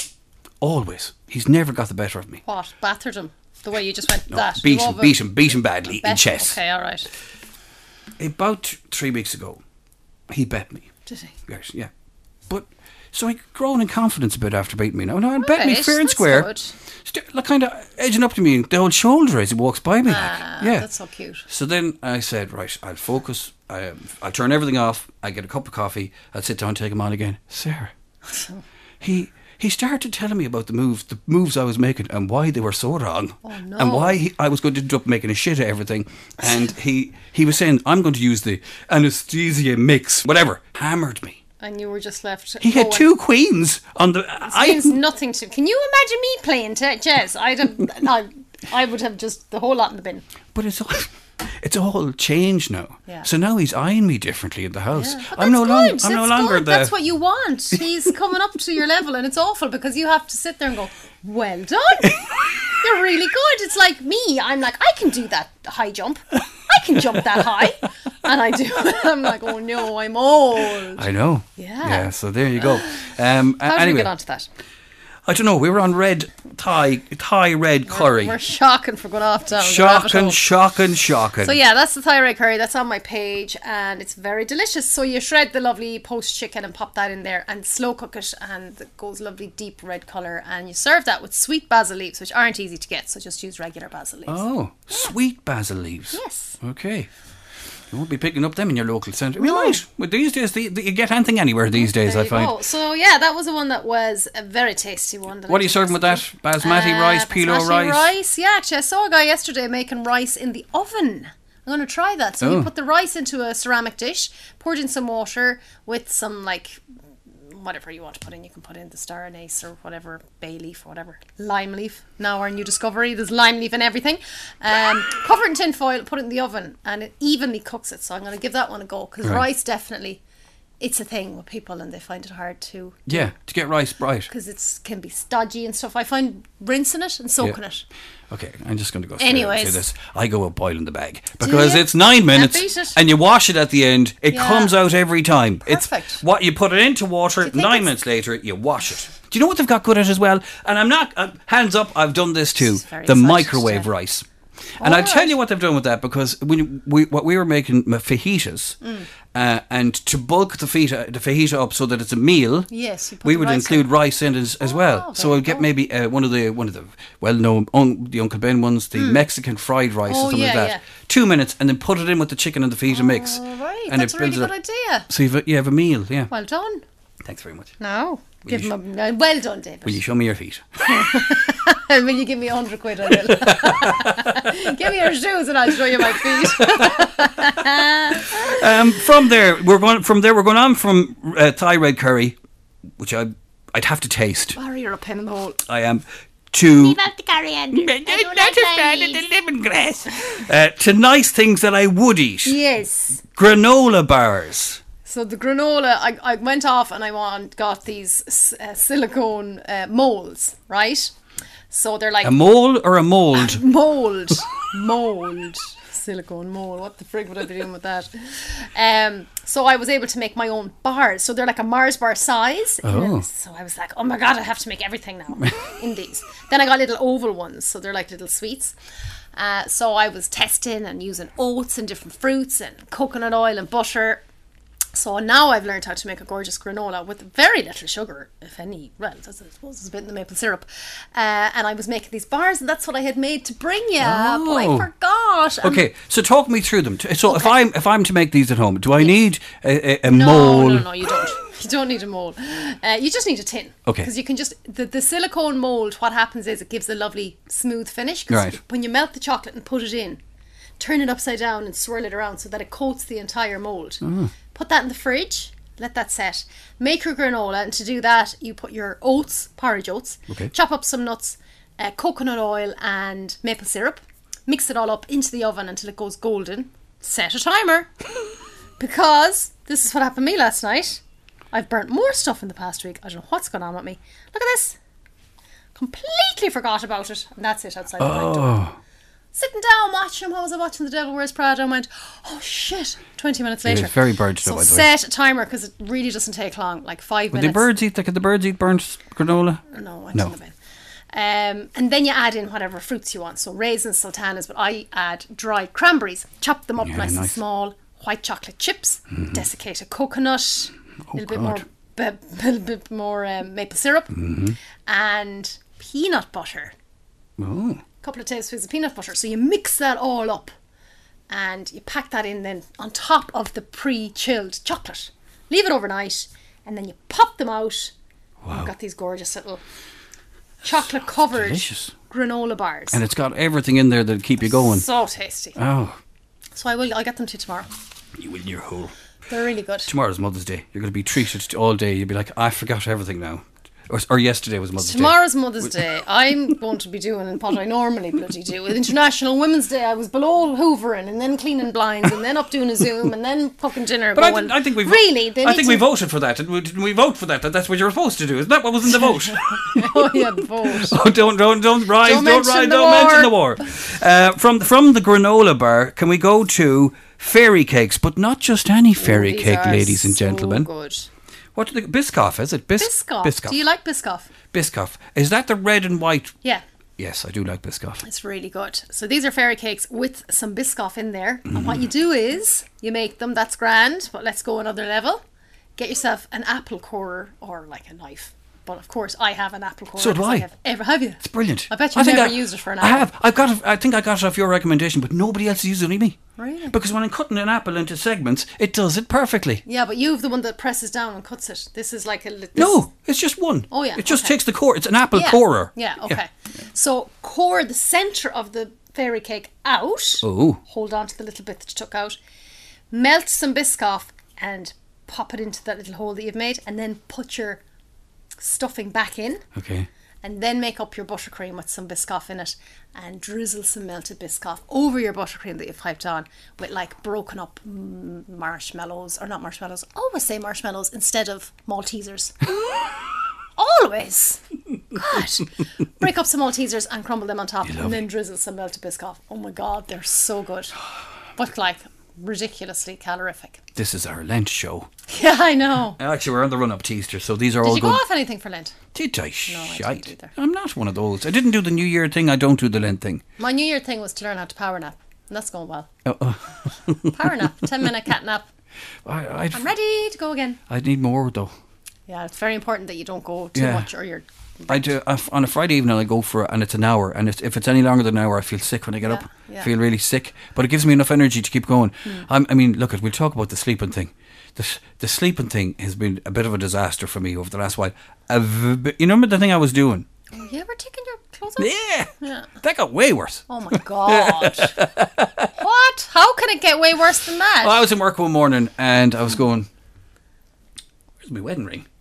Speaker 2: always, he's never got the better of me.
Speaker 1: What? Battered him? The way you just went
Speaker 2: No,
Speaker 1: that?
Speaker 2: beat
Speaker 1: You
Speaker 2: him,
Speaker 1: over-
Speaker 2: beat him, beat him badly in
Speaker 1: bet him.
Speaker 2: chess.
Speaker 1: Okay, all right.
Speaker 2: About three weeks ago, he bet me.
Speaker 1: Did he?
Speaker 2: Yes, yeah. But So he grown in confidence a bit after beating me. Now, no, and bet me
Speaker 1: Right,
Speaker 2: fair and
Speaker 1: that's
Speaker 2: square.
Speaker 1: good.
Speaker 2: St- like kind of edging up to me, the old shoulder as he walks by me.
Speaker 1: Ah,
Speaker 2: like. Yeah,
Speaker 1: that's so cute.
Speaker 2: So then I said, right, I'll focus. I, I'll turn everything off. I get a cup of coffee. I'll sit down, take him on again. Sarah, he he started telling me about the moves, the moves I was making, and why they were so wrong,
Speaker 1: Oh, no.
Speaker 2: and why he, I was going to end up making a shit of everything. And he he was saying, I'm going to use the anesthesia mix, whatever. Hammered me.
Speaker 1: And you were just left.
Speaker 2: He had
Speaker 1: going.
Speaker 2: two queens on the.
Speaker 1: It
Speaker 2: I
Speaker 1: means nothing to. Can you imagine me playing t- chess? I'd have. I, I would have just the whole lot in the bin.
Speaker 2: But it's all, it's all changed now.
Speaker 1: Yeah.
Speaker 2: So now he's eyeing me differently in the house.
Speaker 1: Yeah, but
Speaker 2: I'm no
Speaker 1: that's
Speaker 2: longer.
Speaker 1: good.
Speaker 2: I'm no
Speaker 1: That's
Speaker 2: longer
Speaker 1: good.
Speaker 2: the.
Speaker 1: That's what you want. He's coming up to your level, and it's awful because you have to sit there and go, "Well done, you're really good." It's like me. I'm like, I can do that high jump. I can jump that high, and I do. I'm like, oh no, I'm old.
Speaker 2: I know.
Speaker 1: Yeah.
Speaker 2: Yeah. So there you go. Um.
Speaker 1: How did
Speaker 2: anyway,
Speaker 1: we get onto that?
Speaker 2: I don't know. We were on red Thai Thai red curry.
Speaker 1: We're shocking for going off down. the rabbit
Speaker 2: Shocking,
Speaker 1: hole.
Speaker 2: shocking, shocking.
Speaker 1: So yeah, that's the Thai red curry. That's on my page, and it's very delicious. So you shred the lovely poached chicken and pop that in there, and slow cook it, and it goes lovely deep red colour. And you serve that with sweet basil leaves, which aren't easy to get. So just use regular basil leaves.
Speaker 2: Oh, sweet basil leaves.
Speaker 1: Yes.
Speaker 2: Okay. You won't be picking up them in your local centre. We
Speaker 1: No.
Speaker 2: might. But these days, the, the, you get anything anywhere these days,
Speaker 1: There
Speaker 2: I
Speaker 1: you
Speaker 2: find.
Speaker 1: go. So yeah, that was the one that was a very tasty one. That
Speaker 2: What
Speaker 1: I
Speaker 2: are you
Speaker 1: did
Speaker 2: serving with that?
Speaker 1: yesterday.
Speaker 2: Basmati
Speaker 1: Uh,
Speaker 2: rice, pilo
Speaker 1: basmati
Speaker 2: rice?
Speaker 1: rice. Yeah, actually, I saw a guy yesterday making rice in the oven. I'm going to try that. So
Speaker 2: Oh.
Speaker 1: you put the rice into a ceramic dish, poured in some water with some like whatever you want to put in. You can put in the star anise or whatever, bay leaf or whatever, lime leaf. Now our new discovery, there's lime leaf in everything. Um, cover it in tin foil, put it in the oven, and it evenly cooks it. So I'm going to give that one a go because
Speaker 2: Right.
Speaker 1: rice definitely, it's a thing with people and they find it hard to.
Speaker 2: Yeah, to get rice bright.
Speaker 1: Because it can be stodgy and stuff. I find rinsing it and soaking
Speaker 2: Yeah.
Speaker 1: it.
Speaker 2: Okay, I'm just going to go straight
Speaker 1: Anyways.
Speaker 2: through this. I go with boiling the bag because
Speaker 1: you?
Speaker 2: it's nine minutes
Speaker 1: beat it.
Speaker 2: and you wash it at the end. It
Speaker 1: Yeah.
Speaker 2: comes out every time.
Speaker 1: Perfect.
Speaker 2: It's what you put it into water.
Speaker 1: think
Speaker 2: Nine
Speaker 1: it's-
Speaker 2: minutes later, you wash it. Do you know what they've got good at as well? And I'm not uh, hands up. I've done this too.
Speaker 1: This is very
Speaker 2: The
Speaker 1: exciting,
Speaker 2: microwave
Speaker 1: yeah.
Speaker 2: rice. And I'll
Speaker 1: All
Speaker 2: tell
Speaker 1: right.
Speaker 2: you what they've done with that because when we what we were making ma- fajitas,
Speaker 1: Mm.
Speaker 2: uh, and to bulk the fajita, the fajita up so that it's a meal.
Speaker 1: Yes, you put
Speaker 2: we
Speaker 1: the
Speaker 2: would
Speaker 1: rice
Speaker 2: include
Speaker 1: in.
Speaker 2: rice in as, as
Speaker 1: Oh,
Speaker 2: well. So
Speaker 1: there
Speaker 2: I'll
Speaker 1: you
Speaker 2: get
Speaker 1: go.
Speaker 2: maybe uh, one of the one of the well-known un, the Uncle Ben ones, the Mexican fried rice
Speaker 1: Oh,
Speaker 2: or something
Speaker 1: yeah,
Speaker 2: like that.
Speaker 1: yeah.
Speaker 2: Two minutes, and then put it in with the chicken and the fajita mix.
Speaker 1: All right,
Speaker 2: and
Speaker 1: that's a really
Speaker 2: builds
Speaker 1: good
Speaker 2: it up.
Speaker 1: idea.
Speaker 2: So you've a, you have a meal, yeah.
Speaker 1: Well done.
Speaker 2: Thanks very much.
Speaker 1: No. Give
Speaker 2: you
Speaker 1: him a, uh, well done, David.
Speaker 2: Will you show me your feet?
Speaker 1: Will you give me a hundred quid? I will. Give me your shoes and I'll show you my feet.
Speaker 2: Um, from there, we're going. From there, we're going on from uh, Thai red curry, which I I'd have to taste.
Speaker 1: Barry, you're a pin in the hole.
Speaker 2: I am to.
Speaker 3: About the coriander. I do
Speaker 2: Not
Speaker 3: like
Speaker 2: a fan of
Speaker 3: Chinese.
Speaker 2: the lemongrass. Uh, to nice things that I would eat.
Speaker 1: Yes.
Speaker 2: Granola bars.
Speaker 1: So the granola, I, I went off and I want, got these uh, silicone uh, molds, right? So they're like
Speaker 2: A mole or a mold?
Speaker 1: mold, mold, silicone mold. What the frig would I be doing with that? Um, so I was able to make my own bars. So they're like a Mars bar size.
Speaker 2: Oh.
Speaker 1: So I was like, oh my god, I have to make everything now in these. Then I got little oval ones, so they're like little sweets. Uh, so I was testing and using oats and different fruits and coconut oil and butter. So now I've learned how to make a gorgeous granola with very little sugar, if any. Well, I suppose there's a bit in the maple syrup. Uh, and I was making these bars, and that's what I had made to bring you. But I
Speaker 2: Oh.
Speaker 1: forgot. And
Speaker 2: Okay, so talk me through them. So if I'm if I'm to make these at home, do I need a, a, a
Speaker 1: No,
Speaker 2: mole?
Speaker 1: no, no, you don't. You don't need a mold. Uh, you just need a tin.
Speaker 2: Okay.
Speaker 1: Because you can just the, the silicone mold. What happens is it gives a lovely smooth finish. 'Cause
Speaker 2: Right.
Speaker 1: when you melt the chocolate and put it in, turn it upside down and swirl it around so that it coats the entire mold.
Speaker 2: Mm.
Speaker 1: Put that in the fridge. Let that set. Make your granola, and to do that, you put your oats, porridge oats.
Speaker 2: Okay.
Speaker 1: Chop up some nuts, uh, coconut oil, and maple syrup. Mix it all up into the oven until it goes golden. Set a timer. Because this is what happened to me last night. I've burnt more stuff in the past week. I don't know what's going on with me. Look at this. Completely forgot about it. And that's it outside the front door.
Speaker 2: Oh,
Speaker 1: Sitting down watching him. How was I watching The Devil Wears Prada? And went, oh shit. twenty minutes later.
Speaker 2: is very burnt
Speaker 1: So
Speaker 2: up, by the way.
Speaker 1: set a timer because it really doesn't take long. Like five
Speaker 2: would
Speaker 1: minutes.
Speaker 2: the birds eat? Could the birds eat burnt granola?
Speaker 1: No, it's
Speaker 2: No.
Speaker 1: in the bin. Um, and then you add in whatever fruits you want. So raisins, sultanas, but I add dried cranberries. Chop them up
Speaker 2: Yeah,
Speaker 1: nice, and
Speaker 2: nice.
Speaker 1: small. White chocolate chips. Desiccated coconut. A little bit
Speaker 2: God.
Speaker 1: more a little bit more um, maple syrup,
Speaker 2: Mm-hmm.
Speaker 1: and peanut butter.
Speaker 2: Oh.
Speaker 1: A couple of tablespoons of peanut butter. So you mix that all up and you pack that in then on top of the pre-chilled chocolate. Leave it overnight and then you pop them out.
Speaker 2: Wow.
Speaker 1: You've got these gorgeous little chocolate covered
Speaker 2: delicious.
Speaker 1: granola bars.
Speaker 2: And it's got everything in there that'll keep you going.
Speaker 1: So tasty.
Speaker 2: Oh.
Speaker 1: So I will, I'll get them to you tomorrow.
Speaker 2: You will in your hole.
Speaker 1: They're really good.
Speaker 2: Tomorrow's Mother's Day. You're going to be treated all day. You'll be like, I forgot everything now. Or, or yesterday was Mother's
Speaker 1: Tomorrow's
Speaker 2: Day.
Speaker 1: Mother's Day. I'm going to be doing what I normally bloody do. With International Women's Day, I was below hoovering and then cleaning blinds and then up doing a Zoom and then cooking dinner.
Speaker 2: But I,
Speaker 1: going,
Speaker 2: th- I think we
Speaker 1: really. They
Speaker 2: I
Speaker 1: need
Speaker 2: think
Speaker 1: to-
Speaker 2: we voted for that. Didn't we, didn't we vote for that? That that's what you were supposed to do. Isn't that what was in the vote?
Speaker 1: Oh yeah, the vote.
Speaker 2: Oh, don't don't don't rise!
Speaker 1: Don't
Speaker 2: Don't,
Speaker 1: mention
Speaker 2: rise!
Speaker 1: the
Speaker 2: Don't
Speaker 1: war.
Speaker 2: mention the war. Uh, from from the granola bar, can we go to fairy cakes? But not just any fairy
Speaker 1: These
Speaker 2: cake,
Speaker 1: are
Speaker 2: ladies and
Speaker 1: so
Speaker 2: gentlemen.
Speaker 1: Good.
Speaker 2: What do they, Biscoff? Is it Bis-
Speaker 1: Biscoff.
Speaker 2: Biscoff.
Speaker 1: Do you like Biscoff?
Speaker 2: Biscoff? Is that the red and white?
Speaker 1: Yeah.
Speaker 2: Yes, I do like Biscoff.
Speaker 1: It's really good. So these are fairy cakes with some Biscoff in there.
Speaker 2: Mm.
Speaker 1: And what you do is you make them, that's grand, but let's go another level. Get yourself an apple corer or like a knife. But of course, I have an apple corer.
Speaker 2: So do
Speaker 1: 'cause
Speaker 2: I.
Speaker 1: have ever have you?
Speaker 2: It's brilliant.
Speaker 1: I bet you've
Speaker 2: think
Speaker 1: never
Speaker 2: I-
Speaker 1: used it for an
Speaker 2: I
Speaker 1: apple.
Speaker 2: have. I've got. It, I think I got it off your recommendation, but nobody else uses it, only me.
Speaker 1: Really?
Speaker 2: Because when I'm cutting an apple into segments, it does it perfectly.
Speaker 1: Yeah, but you've the one that presses down and cuts it. This is like a... This
Speaker 2: No, it's just one.
Speaker 1: Oh, yeah,
Speaker 2: It just
Speaker 1: okay.
Speaker 2: takes the core. It's an apple
Speaker 1: yeah.
Speaker 2: corer.
Speaker 1: Yeah, okay. So core the centre of the fairy cake out.
Speaker 2: Oh.
Speaker 1: Hold on to the little bit that you took out. Melt some Biscoff and pop it into that little hole that you've made, and then put your stuffing back in.
Speaker 2: Okay.
Speaker 1: And then make up your buttercream with some Biscoff in it and drizzle some melted Biscoff over your buttercream that you've piped on with like broken up mm, marshmallows, or not marshmallows, always say marshmallows instead of Maltesers. Always. God. Break up some Maltesers and crumble them on top and then drizzle some melted Biscoff. Oh my God, they're so good. But like ridiculously calorific.
Speaker 2: This is our Lent show.
Speaker 1: Yeah, I know.
Speaker 2: Actually, we're on the run up to Easter, so these are
Speaker 1: Did
Speaker 2: all
Speaker 1: you
Speaker 2: good.
Speaker 1: go off anything for Lent?
Speaker 2: Did I?
Speaker 1: No, I
Speaker 2: Shite.
Speaker 1: didn't either.
Speaker 2: I'm not one of those. I didn't do the New Year thing. I don't do the Lent thing.
Speaker 1: My New Year thing was to learn how to power nap. And that's going well.
Speaker 2: Oh, oh.
Speaker 1: Power nap, ten minute cat nap.
Speaker 2: I, I'd,
Speaker 1: I'm ready to go again.
Speaker 2: I'd need more though.
Speaker 1: Yeah, it's very important that you don't go too
Speaker 2: Yeah.
Speaker 1: much or you're...
Speaker 2: I do uh, on a Friday evening. I go for it, and it's an hour. And it's, if it's any longer than an hour, I feel sick when I get
Speaker 1: Yeah,
Speaker 2: up.
Speaker 1: yeah.
Speaker 2: I feel really sick, but it gives me enough energy to keep going.
Speaker 1: Hmm.
Speaker 2: I'm, I mean, look, we'll talk about the sleeping thing. The the sleeping thing has been a bit of a disaster for me over the last while. A v- you remember the thing I was doing?
Speaker 1: Oh, you ever taken your clothes off?
Speaker 2: Yeah,
Speaker 1: Yeah.
Speaker 2: that got way worse.
Speaker 1: Oh my God. What? How can it get way worse than that?
Speaker 2: Well, I was in work one morning, and I was going, "Where's my wedding ring?"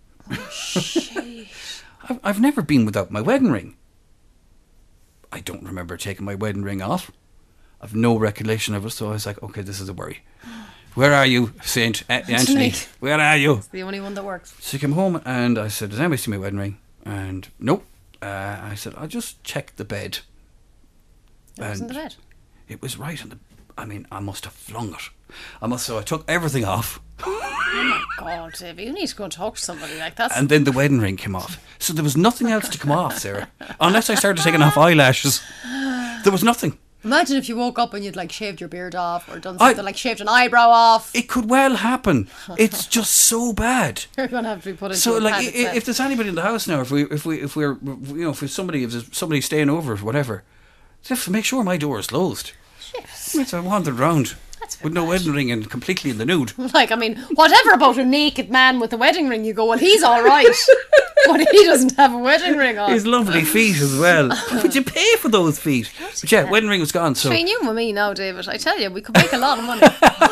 Speaker 2: I've, I've never been without my wedding ring. I don't remember taking my wedding ring off. I've no recollection of it, so I was like, okay, this is a worry. Where are you, Saint A- Anthony? Where are you?
Speaker 1: It's the only one that works.
Speaker 2: So I came home and I said, does anybody see my wedding ring? And nope. Uh, I said, I'll just check the bed.
Speaker 1: It was in the
Speaker 2: And
Speaker 1: bed.
Speaker 2: It was right on the... I mean, I must have flung it. I must. So I took everything off.
Speaker 1: God, Davey, you need to go and talk to somebody like that.
Speaker 2: And then the wedding ring came off. So there was nothing else to come off, Sarah. Unless I started taking off eyelashes. There was nothing.
Speaker 1: Imagine if you woke up and you'd like shaved your beard off or done
Speaker 2: I-
Speaker 1: something like shaved an eyebrow off.
Speaker 2: It could well happen. It's just so bad.
Speaker 1: You're going to have to be put into
Speaker 2: So
Speaker 1: a
Speaker 2: like,
Speaker 1: pad
Speaker 2: i-
Speaker 1: itself.
Speaker 2: if there's anybody in the house now, if we, if we, if we're, you know, if there's somebody, if there's somebody staying over, or whatever, just make sure my door is closed.
Speaker 1: Yes.
Speaker 2: So I wandered round
Speaker 1: That's a bit
Speaker 2: with no
Speaker 1: bad.
Speaker 2: wedding ring and completely in the nude.
Speaker 1: Like, I mean, whatever about a naked man with a wedding ring, you go, well, he's all right. But he doesn't have a wedding ring on.
Speaker 2: His lovely feet as well. But you pay for those feet. But yeah, wedding ring was gone. So
Speaker 1: Between you and me now, David, I tell you, we could make a lot of money.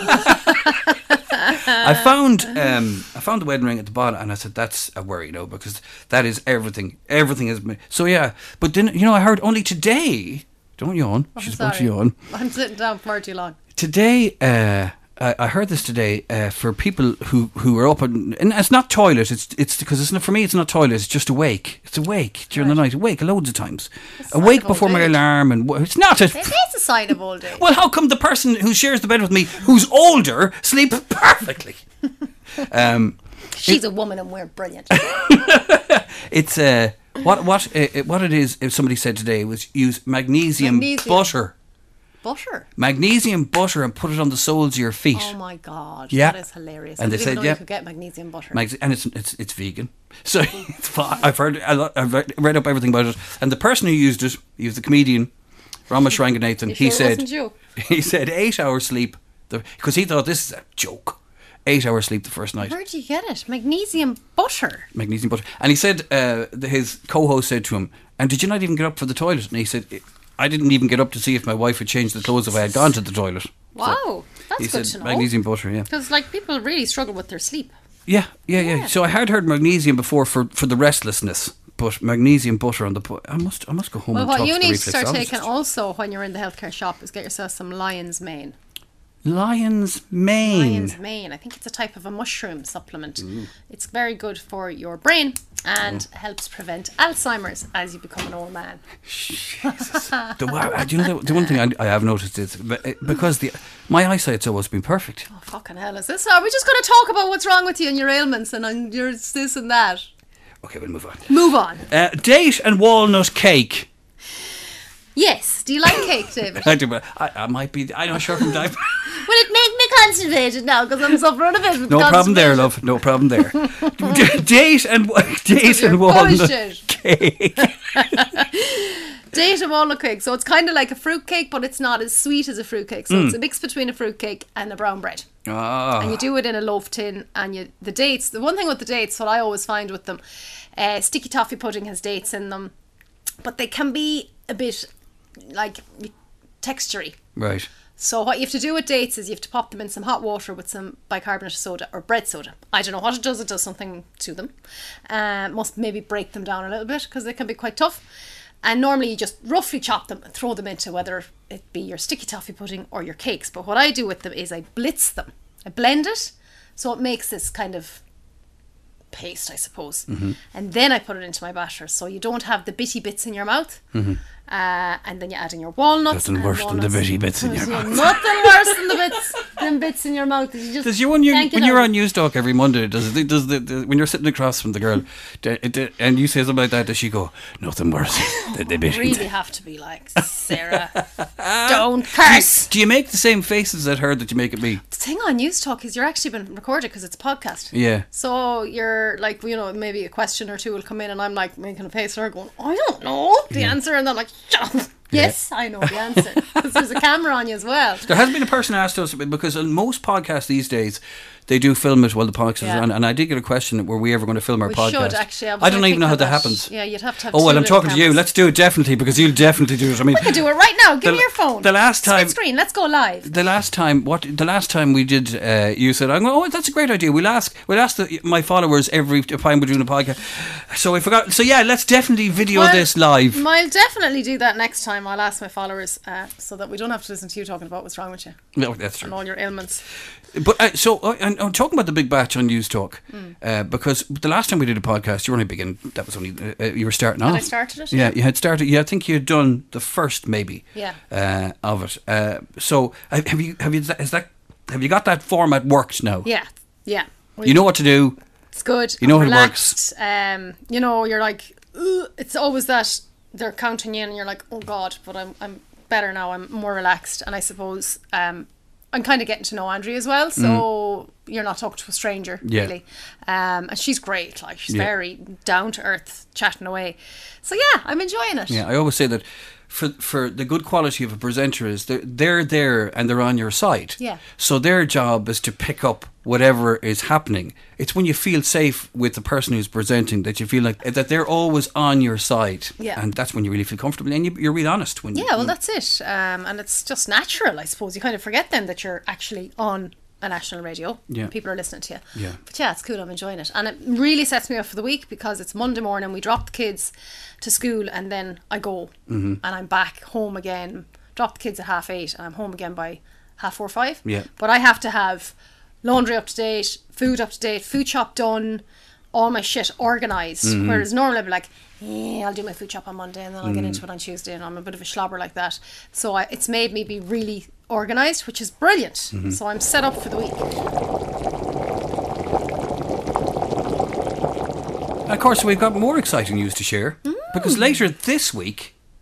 Speaker 2: I found um, I found the wedding ring at the bottom, and I said that's a worry, no, because that is everything. Everything is. So yeah, but then you know I heard only today. Don't yawn.
Speaker 1: I'm
Speaker 2: She's about to
Speaker 1: sorry.
Speaker 2: yawn.
Speaker 1: I'm sitting down far too long.
Speaker 2: Today, uh, I, I heard this today uh, for people who, who are up and, and it's not toilet. It's it's because it's not for me. It's not toilet. It's just awake. It's awake during the night. Awake loads of times.
Speaker 1: It's a sign
Speaker 2: Awake
Speaker 1: of old
Speaker 2: before my
Speaker 1: age.
Speaker 2: alarm, and w- it's not a.
Speaker 1: It is a sign of old age.
Speaker 2: Well, how come the person who shares the bed with me, who's older, sleep perfectly? um,
Speaker 1: She's a woman and we're brilliant.
Speaker 2: it's uh, what what uh, what it is. If somebody said today was use magnesium,
Speaker 1: Magnesium.
Speaker 2: butter.
Speaker 1: Butter?
Speaker 2: Magnesium butter and put it on the soles of your feet.
Speaker 1: Oh my God.
Speaker 2: Yeah.
Speaker 1: That is hilarious.
Speaker 2: And
Speaker 1: I
Speaker 2: they
Speaker 1: didn't
Speaker 2: said,
Speaker 1: even know
Speaker 2: yeah.
Speaker 1: you could get magnesium butter.
Speaker 2: Mag- and it's it's it's vegan. So it's fine. I've heard a lot, I've read read up everything about it. And the person who used it, he was the comedian Ramesh Ranganathan.
Speaker 1: You
Speaker 2: He
Speaker 1: sure it
Speaker 2: said
Speaker 1: wasn't you?
Speaker 2: he said eight hours sleep because he thought this is a joke. Eight hours sleep the first night.
Speaker 1: Where did you get it? Magnesium butter?
Speaker 2: Magnesium butter. And he said, uh, the, his co-host said to him, and did you not even get up for the toilet? And he said, I didn't even get up to see if my wife had changed the clothes if I had gone to the toilet.
Speaker 1: Wow,
Speaker 2: So
Speaker 1: that's
Speaker 2: he
Speaker 1: good
Speaker 2: said
Speaker 1: to know.
Speaker 2: magnesium butter, yeah.
Speaker 1: Because like people really struggle with their sleep.
Speaker 2: Yeah, yeah, yeah,
Speaker 1: Yeah.
Speaker 2: So I had heard magnesium before for, for the restlessness, but magnesium butter on the... pu- I must I must go home
Speaker 1: Well,
Speaker 2: and
Speaker 1: what
Speaker 2: talk
Speaker 1: you
Speaker 2: to the
Speaker 1: need to start
Speaker 2: reflexologist.
Speaker 1: taking also when you're in the healthcare shop is get yourself some lion's mane.
Speaker 2: Lion's mane.
Speaker 1: Lion's mane. I think it's a type of a mushroom supplement. It's very good for your brain and helps prevent Alzheimer's as you become an old man.
Speaker 2: The, wow, do you know the, the one thing I, I have noticed is be- because the my eyesight's always been perfect.
Speaker 1: Oh, fucking hell, is this? Are we just going to talk about what's wrong with you and your ailments and on your this and that?
Speaker 2: Okay, we'll move on.
Speaker 1: Move on.
Speaker 2: Uh, date and walnut cake.
Speaker 1: Yes. Do you like cake, David?
Speaker 2: I, do, but I, I might be. I'm not sure if I'm diabetic.
Speaker 1: Will it make me constipated now because I'm suffering a bit with
Speaker 2: No problem there,
Speaker 1: constipation?
Speaker 2: love. No problem there. D- date and date
Speaker 1: You're
Speaker 2: and walnut
Speaker 1: bullshit.
Speaker 2: cake.
Speaker 1: Date and walnut cake. So it's kind of like a fruit cake, but it's not as sweet as a fruit cake. So it's a mix between a fruit cake and a brown bread.
Speaker 2: Ah,
Speaker 1: And you do it in a loaf tin. And you the dates. The one thing with the dates, what I always find with them, uh, sticky toffee pudding has dates in them, but they can be a bit like textury.
Speaker 2: right.
Speaker 1: So what you have to do with dates is you have to pop them in some hot water with some bicarbonate soda or bread soda. I don't know what it does. It does something to them. Uh, must maybe break them down a little bit because they can be quite tough. And normally you just roughly chop them and throw them into whether it be your sticky toffee pudding or your cakes. But what I do with them is I blitz them. I blend it so it makes this kind of paste, I suppose.
Speaker 2: Mm-hmm.
Speaker 1: And then I put it into my batter so you don't have the bitty bits in your mouth. Mm-hmm. Uh, and then you add in your walnuts.
Speaker 2: Nothing
Speaker 1: and
Speaker 2: worse than the
Speaker 1: walnuts-
Speaker 2: bitty bits in your
Speaker 1: Yeah,
Speaker 2: mouth.
Speaker 1: Nothing worse than the bits, them bits in your mouth. You just
Speaker 2: Does you when you
Speaker 1: can't get
Speaker 2: when you're
Speaker 1: out.
Speaker 2: on News Talk every Monday? Does it, does the, the when you're sitting across from the girl, d- d- and you say something like that? Does she go nothing worse than the bitty?
Speaker 1: really have to be like, Sarah, don't curse.
Speaker 2: Do you make the same faces at her that you make at me?
Speaker 1: The thing on News Talk is you're actually been recorded because it's a podcast.
Speaker 2: Yeah.
Speaker 1: So you're like, you know, maybe a question or two will come in and I'm like making a face at her going, I don't know the answer. And they're like, shut up. Yes, I know the answer. Because there's a camera on you as well.
Speaker 2: There has been a person asked us because on most podcasts these days they do film it while the podcast is
Speaker 1: Yeah.
Speaker 2: on, and I did get a question: were we ever going to film our
Speaker 1: We
Speaker 2: podcast?
Speaker 1: should actually. I, was
Speaker 2: I don't
Speaker 1: gonna
Speaker 2: even know
Speaker 1: think
Speaker 2: how
Speaker 1: of
Speaker 2: that
Speaker 1: it.
Speaker 2: happens.
Speaker 1: Yeah, you'd have to have
Speaker 2: Oh
Speaker 1: two
Speaker 2: well, I'm
Speaker 1: little
Speaker 2: talking to you.
Speaker 1: cameras.
Speaker 2: Let's do it definitely because you'll definitely do it. I mean,
Speaker 1: We could do it right now. Give
Speaker 2: the-
Speaker 1: me your phone.
Speaker 2: the last
Speaker 1: Split
Speaker 2: time-
Speaker 1: screen. Let's go live.
Speaker 2: the last time, what the last time we did, uh, you said, "I'm oh, that's a great idea. We'll ask, we'll ask the, my followers every time we're doing a podcast." So I forgot. So yeah, let's definitely video
Speaker 1: Well,
Speaker 2: this live.
Speaker 1: I'll definitely do that next time. I'll ask my followers uh, so that we don't have to listen to you talking about what's wrong with you
Speaker 2: No, that's
Speaker 1: and
Speaker 2: true.
Speaker 1: all your ailments.
Speaker 2: But uh, so uh, and I'm talking about the big batch on News Talk
Speaker 1: Hmm.
Speaker 2: uh, because the last time we did a podcast, you were only beginning. That was only uh, you were starting off.
Speaker 1: I started it?
Speaker 2: Yeah,
Speaker 1: Yeah.
Speaker 2: you had started. Yeah, I think you had done the first maybe.
Speaker 1: Yeah.
Speaker 2: Uh, of it. Uh, so uh, have you have you is that have you got that format worked now?
Speaker 1: Yeah, yeah.
Speaker 2: You know what to do.
Speaker 1: It's good.
Speaker 2: You know
Speaker 1: I'm
Speaker 2: how it works.
Speaker 1: relaxed. Um, you know, you're like, "Ugh." It's always that they're counting you in, and you're like, oh God, but I'm I'm better now. I'm more relaxed, and I suppose um, I'm kind of getting to know Andrea as well. So you're not talking to a stranger,
Speaker 2: Mm. Yeah.
Speaker 1: really. Um, and she's great. Like she's
Speaker 2: Yeah.
Speaker 1: very down to earth, chatting away. So yeah, I'm enjoying it.
Speaker 2: Yeah, I always say that for for the good quality of a presenter is they're, they're there and they're on your side.
Speaker 1: Yeah.
Speaker 2: So their job is to pick up whatever is happening. It's when you feel safe with the person who's presenting that you feel like that they're always on your side.
Speaker 1: Yeah.
Speaker 2: And that's when you really feel comfortable and you, you're really honest when you.
Speaker 1: Yeah, well, that's it. Um, and it's just natural, I suppose. You kind of forget then that you're actually on a national radio.
Speaker 2: Yeah.
Speaker 1: And people are listening to you.
Speaker 2: Yeah.
Speaker 1: But yeah, it's cool. I'm enjoying it. And it really sets me up for the week because it's Monday morning. We drop the kids to school and then I go
Speaker 2: Mm-hmm.
Speaker 1: and I'm back home again. Drop the kids at half eight and I'm home again by half four or five.
Speaker 2: Yeah.
Speaker 1: But I have to have laundry up to date, food up to date, food shop done, all my shit organised.
Speaker 2: Mm-hmm.
Speaker 1: Whereas normally I'd be like, yeah, I'll do my food shop on Monday and then I'll get
Speaker 2: Mm.
Speaker 1: into it on Tuesday, and I'm a bit of a slobber like that. So I, it's made me be really organised, which is brilliant.
Speaker 2: Mm-hmm.
Speaker 1: So I'm set up for the week.
Speaker 2: And of course, we've got more exciting news to share
Speaker 1: Mm.
Speaker 2: because later this week,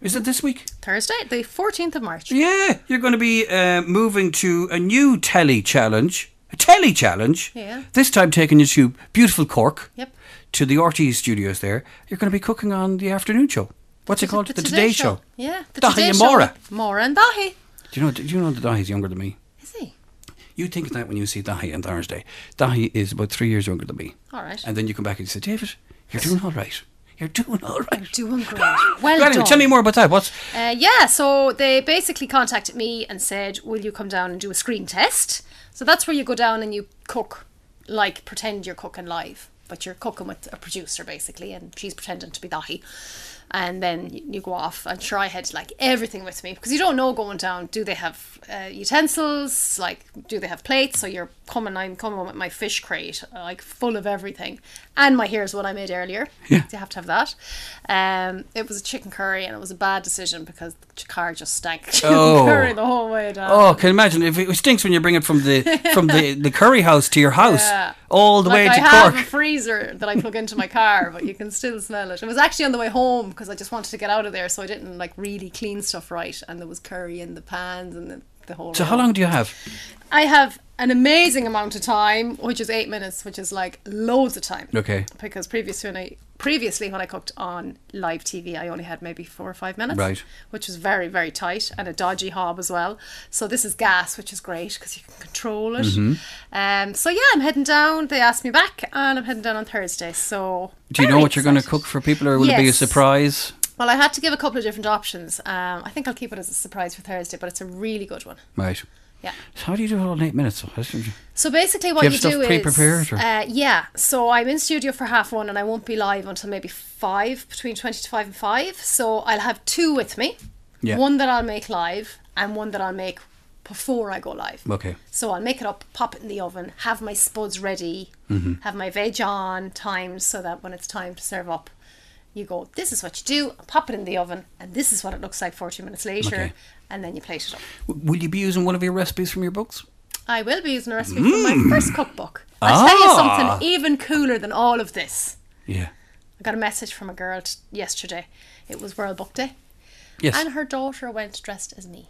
Speaker 2: Is it this week?
Speaker 1: Thursday, the fourteenth of March.
Speaker 2: Yeah, you're going to be uh, moving to a new telly challenge. A telly challenge?
Speaker 1: Yeah.
Speaker 2: This time taking you to beautiful Cork.
Speaker 1: Yep.
Speaker 2: To the R T E studios there. You're going to be cooking on the afternoon show. What's it called?
Speaker 1: The,
Speaker 2: the
Speaker 1: Today,
Speaker 2: Today
Speaker 1: Show.
Speaker 2: Show.
Speaker 1: Yeah, the
Speaker 2: Dahi
Speaker 1: Today
Speaker 2: and
Speaker 1: Show.
Speaker 2: Maura.
Speaker 1: Maura and Dahi.
Speaker 2: Do you know, do you know that Dahi's younger than me?
Speaker 1: Is he?
Speaker 2: You think that when you see Dahi on Thursday. Dahi is about three years younger than me.
Speaker 1: All right.
Speaker 2: And then you come back and you say, David, you're doing all right. You're doing all right.
Speaker 1: You're doing great. Well
Speaker 2: Anyway,
Speaker 1: done.
Speaker 2: tell me more about that. What's
Speaker 1: Uh, yeah, so they basically contacted me and said, will you come down and do a screen test? So that's where you go down and you cook, like pretend you're cooking live, but you're cooking with a producer basically, and she's pretending to be Dahi. And then you go off. I'm sure I had like everything with me, because you don't know going down. Do they have uh, utensils? Like, do they have plates? So you're coming, I'm coming with my fish crate, like full of everything. And my here's what I made earlier.
Speaker 2: Yeah.
Speaker 1: You have to have that. Um, it was a chicken curry, and it was a bad decision because the car just stank chicken
Speaker 2: Oh.
Speaker 1: curry the whole way down.
Speaker 2: Oh, can you imagine if it stinks when you bring it from the from the, the curry house to your house,
Speaker 1: Yeah.
Speaker 2: all the
Speaker 1: Like,
Speaker 2: way
Speaker 1: I
Speaker 2: to
Speaker 1: have
Speaker 2: Cork.
Speaker 1: a freezer that I plug into my car, but you can still smell it. It was actually on the way home because I just wanted to get out of there, so I didn't like really clean stuff right, and there was curry in the pans and the, the whole.
Speaker 2: So
Speaker 1: row.
Speaker 2: how long do you have?
Speaker 1: I have an amazing amount of time, which is eight minutes, which is like loads of time.
Speaker 2: Okay.
Speaker 1: Because previously when I previously when I cooked on live T V, I only had maybe four or five minutes.
Speaker 2: Right.
Speaker 1: Which was very very tight, and a dodgy hob as well. So this is gas, which is great because you can control it.
Speaker 2: Mm-hmm.
Speaker 1: Um. So yeah, I'm heading down. They asked me back, and I'm heading down on Thursday. So.
Speaker 2: Do you know
Speaker 1: very
Speaker 2: what you're going to
Speaker 1: excited.
Speaker 2: cook for people, or will it be a
Speaker 1: Yes.
Speaker 2: surprise?
Speaker 1: Well, I had to give a couple of different options. Um. I think I'll keep it as a surprise for Thursday, but it's a really good one.
Speaker 2: Right.
Speaker 1: Yeah.
Speaker 2: So how do you do it all in eight minutes?
Speaker 1: So basically what
Speaker 2: Do you
Speaker 1: you,
Speaker 2: have stuff
Speaker 1: do is...
Speaker 2: pre-prepared, or?
Speaker 1: Uh, yeah. So I'm in studio for half one, and I won't be live until maybe five, between twenty to five and five. So I'll have two with me.
Speaker 2: Yeah.
Speaker 1: One that I'll make live, and one that I'll make before I go live.
Speaker 2: Okay.
Speaker 1: So I'll make it up, pop it in the oven, have my spuds ready,
Speaker 2: Mm-hmm.
Speaker 1: have my veg on, timed, so that when it's time to serve up, you go, this is what you do, pop it in the oven, and this is what it looks like forty minutes later,
Speaker 2: Okay.
Speaker 1: and then you plate it up.
Speaker 2: W- Will you be using one of your recipes from your books?
Speaker 1: I will be using a recipe from my first cookbook. I'll tell you
Speaker 2: Mm. Ah.
Speaker 1: something even cooler than all of this.
Speaker 2: Yeah.
Speaker 1: I got a message from a girl t- yesterday. It was World Book Day.
Speaker 2: Yes.
Speaker 1: And her daughter went dressed as me.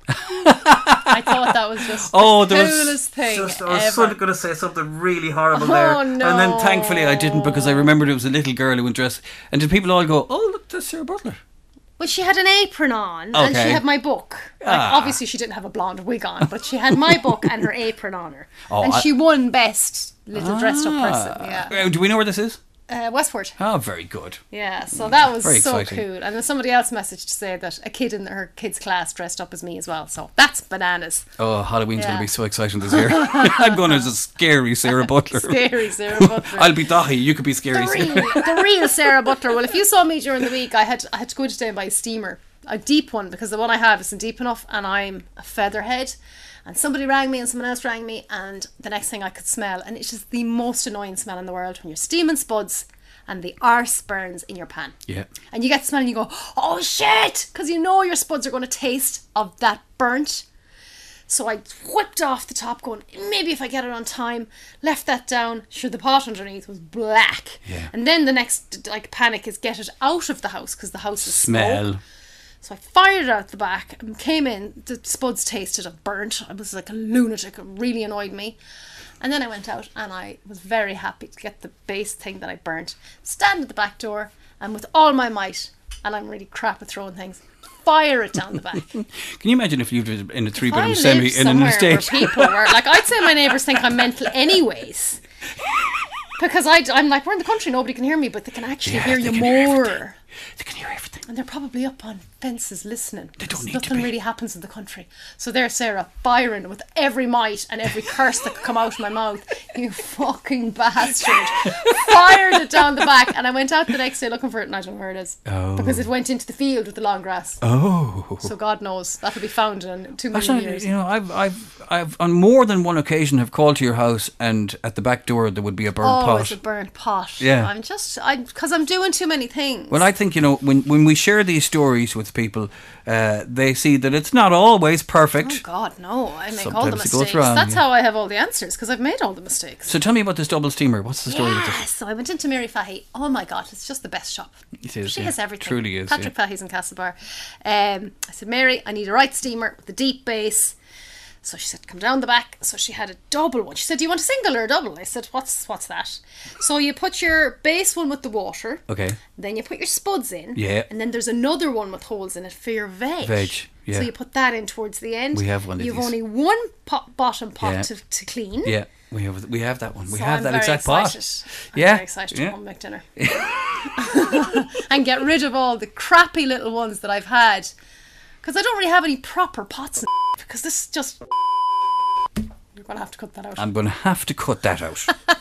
Speaker 1: I thought that was just
Speaker 2: Oh,
Speaker 1: the
Speaker 2: there was
Speaker 1: coolest thing
Speaker 2: just, I was
Speaker 1: ever.
Speaker 2: sort of going to say something really horrible
Speaker 1: Oh,
Speaker 2: there.
Speaker 1: no.
Speaker 2: And then thankfully I didn't, because I remembered it was a little girl who went dressed. And did people all go, oh, look, that's Sarah Butler?
Speaker 1: Well, she had an apron on, and she
Speaker 2: Okay.
Speaker 1: had my book. Like,
Speaker 2: Ah.
Speaker 1: obviously, she didn't have a blonde wig on, but she had my book and her apron on her.
Speaker 2: Oh,
Speaker 1: and
Speaker 2: I-
Speaker 1: she won best little dressed up
Speaker 2: Ah.
Speaker 1: person. Yeah,
Speaker 2: Uh, Do we know where this is?
Speaker 1: uh, Westport.
Speaker 2: Oh, very good.
Speaker 1: Yeah, so that was
Speaker 2: Very
Speaker 1: so
Speaker 2: exciting.
Speaker 1: cool. And then somebody else messaged to say that a kid in her kid's class dressed up as me as well. So that's bananas.
Speaker 2: Oh, Halloween's
Speaker 1: Yeah.
Speaker 2: going to be so exciting this year. I'm going as a scary Sarah Butler.
Speaker 1: Scary Sarah Butler.
Speaker 2: I'll be Dahi, you could be scary
Speaker 1: the
Speaker 2: Sarah.
Speaker 1: real, the real Sarah Butler. Well, if you saw me during the week, I had I had to go today and buy a steamer, a deep one, because the one I have isn't deep enough, and I'm a featherhead. And somebody rang me and someone else rang me, and the next thing I could smell, and it's just the most annoying smell in the world when you're steaming spuds and the arse burns in your pan.
Speaker 2: Yeah.
Speaker 1: And you get the smell and you go, oh shit, because you know your spuds are going to taste of that burnt. So I whipped off the top going, maybe if I get it on time, left that down, sure the pot underneath was black.
Speaker 2: Yeah.
Speaker 1: And then the next like panic is get it out of the house because the house is
Speaker 2: Smell.
Speaker 1: smoke. So I fired it out the back and came in, the spuds tasted of burnt. I was like a lunatic, it really annoyed me. And then I went out and I was very happy to get the base thing that I burnt, stand at the back door, and with all my might, and I'm really crap at throwing things, fire it down the back.
Speaker 2: Can you imagine if you lived in a three
Speaker 1: If I
Speaker 2: bedroom
Speaker 1: lived
Speaker 2: semi in an
Speaker 1: somewhere
Speaker 2: estate?
Speaker 1: where people were like, I'd say my neighbours think I'm mental anyways. Because I, I'm like, we're in the country, nobody can hear me, but they can actually
Speaker 2: Yeah,
Speaker 1: hear
Speaker 2: they
Speaker 1: you
Speaker 2: can hear
Speaker 1: more.
Speaker 2: everything. They can hear everything.
Speaker 1: And they're probably up on fences listening.
Speaker 2: They don't
Speaker 1: because
Speaker 2: need to
Speaker 1: Nothing
Speaker 2: be.
Speaker 1: really happens in the country. So there's Sarah, Byron, with every might and every curse that could come out of my mouth. You fucking bastard. Fired it down the back. And I went out the next day looking for it, and I don't know where it is.
Speaker 2: Oh.
Speaker 1: Because it went into the field with the long grass.
Speaker 2: Oh.
Speaker 1: So God knows, that'll be found in two million
Speaker 2: Actually,
Speaker 1: years.
Speaker 2: you know, I've, I've, I've on more than one occasion have called to your house, and at the back door there would be a burnt
Speaker 1: Oh,
Speaker 2: pot.
Speaker 1: it's a burnt pot.
Speaker 2: Yeah.
Speaker 1: I'm just, I because I'm doing too many things.
Speaker 2: Well, I think, you know, when when we share these stories with with people, uh, they see that it's not always perfect.
Speaker 1: Oh God, no! I make
Speaker 2: Sometimes
Speaker 1: all the
Speaker 2: it goes
Speaker 1: mistakes.
Speaker 2: wrong,
Speaker 1: That's
Speaker 2: yeah.
Speaker 1: how I have all the answers because I've made all the mistakes.
Speaker 2: So tell me about this double steamer. What's the story with
Speaker 1: Yeah,
Speaker 2: this?
Speaker 1: so I went into Mary Fahey. Oh my God, it's just the best shop.
Speaker 2: It is,
Speaker 1: She
Speaker 2: yeah.
Speaker 1: has everything.
Speaker 2: Truly is,
Speaker 1: Patrick
Speaker 2: yeah.
Speaker 1: Fahey's in Castlebar. Um, I said, Mary, I need a right steamer with a deep base. So she said, come down the back. So she had a double one. She said, do you want a single or a double? I said, what's what's that? So you put your base one with the water.
Speaker 2: Okay.
Speaker 1: Then you put your spuds in.
Speaker 2: Yeah.
Speaker 1: And then there's another one with holes in it for your veg.
Speaker 2: Veg, yeah.
Speaker 1: So you put that in towards the end.
Speaker 2: We have one of
Speaker 1: You've
Speaker 2: these.
Speaker 1: only one pot, bottom pot
Speaker 2: Yeah.
Speaker 1: to, to clean.
Speaker 2: Yeah, we have we have that one. We
Speaker 1: So
Speaker 2: have
Speaker 1: I'm
Speaker 2: that
Speaker 1: very
Speaker 2: exact
Speaker 1: excited.
Speaker 2: pot.
Speaker 1: I'm
Speaker 2: Yeah,
Speaker 1: very excited
Speaker 2: yeah.
Speaker 1: to come make dinner. And get rid of all the crappy little ones that I've had. Because I don't really have any proper pots and because this is just... You're going to have to cut that out.
Speaker 2: I'm going to have to cut that out.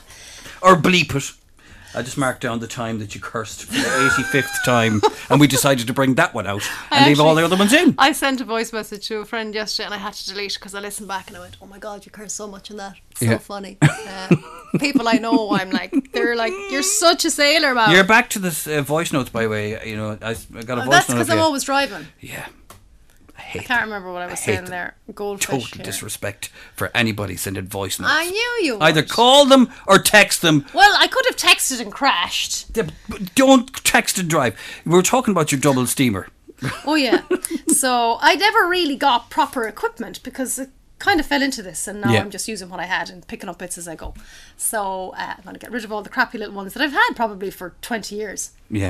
Speaker 2: Or bleep it. I just marked down the time that you cursed for the eighty-fifth time, and we decided to bring that one out and
Speaker 1: I
Speaker 2: leave all
Speaker 1: actually-
Speaker 2: the other ones in.
Speaker 1: I sent a voice message to a friend yesterday and I had to delete because I listened back and I went, oh my God, you curse so much in that. It's so
Speaker 2: Yeah.
Speaker 1: funny. Uh, people I know, I'm like, they're like, you're such a sailor, man.
Speaker 2: You're back to this uh, voice notes, by the way. You know, I, I got a
Speaker 1: Well,
Speaker 2: voice
Speaker 1: that's
Speaker 2: note.
Speaker 1: because
Speaker 2: of
Speaker 1: I'm
Speaker 2: you.
Speaker 1: always driving.
Speaker 2: Yeah. I
Speaker 1: I
Speaker 2: hate
Speaker 1: can't remember what I was
Speaker 2: I hate
Speaker 1: saying
Speaker 2: them.
Speaker 1: there. Goldfish.
Speaker 2: total
Speaker 1: here.
Speaker 2: disrespect for anybody sending voice notes.
Speaker 1: I knew you would.
Speaker 2: Either call them or text them.
Speaker 1: Well, I could have texted and crashed.
Speaker 2: Yeah, but don't text and drive. We were talking about your double steamer.
Speaker 1: Oh yeah. So I never really got proper equipment because it kind of fell into this, and now
Speaker 2: Yeah.
Speaker 1: I'm just using what I had and picking up bits as I go. So uh, I'm going to get rid of all the crappy little ones that I've had probably for twenty years.
Speaker 2: Yeah.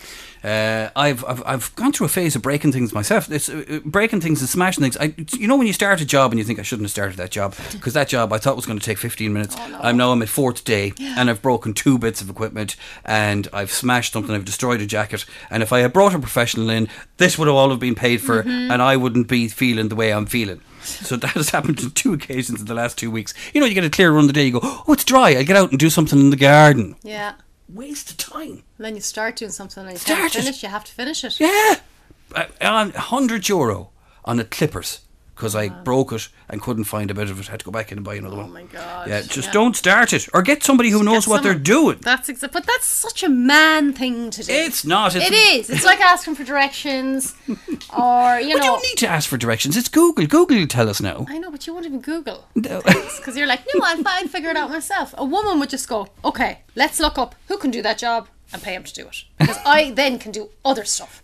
Speaker 2: Uh, I've, I've I've gone through a phase of breaking things myself. It's uh, breaking things and smashing things. I, you know when you start a job and you think I shouldn't have started that job because that job I thought was going to take fifteen minutes.
Speaker 1: Oh, no.
Speaker 2: I'm now on my fourth day and I've broken two bits of equipment and I've smashed something. I've destroyed a jacket. And if I had brought a professional in, this would have all have been paid for,
Speaker 1: Mm-hmm.
Speaker 2: and I wouldn't be feeling the way I'm feeling. So that has happened on two occasions in the last two weeks. You know, you get a clear run of the day. You go, oh, it's dry. I get out and do something in the garden.
Speaker 1: Yeah.
Speaker 2: Waste of time.
Speaker 1: And then you start doing something and you
Speaker 2: Start
Speaker 1: can't
Speaker 2: it.
Speaker 1: finish. You have to finish it.
Speaker 2: Yeah, uh, on one hundred euro on a clippers because I broke it and couldn't find a bit of it. Had to go back in and buy another
Speaker 1: Oh
Speaker 2: one.
Speaker 1: my God.
Speaker 2: Yeah, just
Speaker 1: Yeah.
Speaker 2: don't start it or get somebody who knows
Speaker 1: Get
Speaker 2: what they're
Speaker 1: someone-
Speaker 2: doing.
Speaker 1: That's exa- but that's such a man thing to do.
Speaker 2: It's not. It's
Speaker 1: It is. It's like asking for directions, or you
Speaker 2: But you
Speaker 1: know.
Speaker 2: don't need to ask for directions. It's Google. Google will tell us now.
Speaker 1: I know, but you won't even Google
Speaker 2: No.
Speaker 1: because you're like, no, I'll, I'll figure it out myself. A woman would just go, okay, let's look up who can do that job and pay him to do it because I then can do other stuff.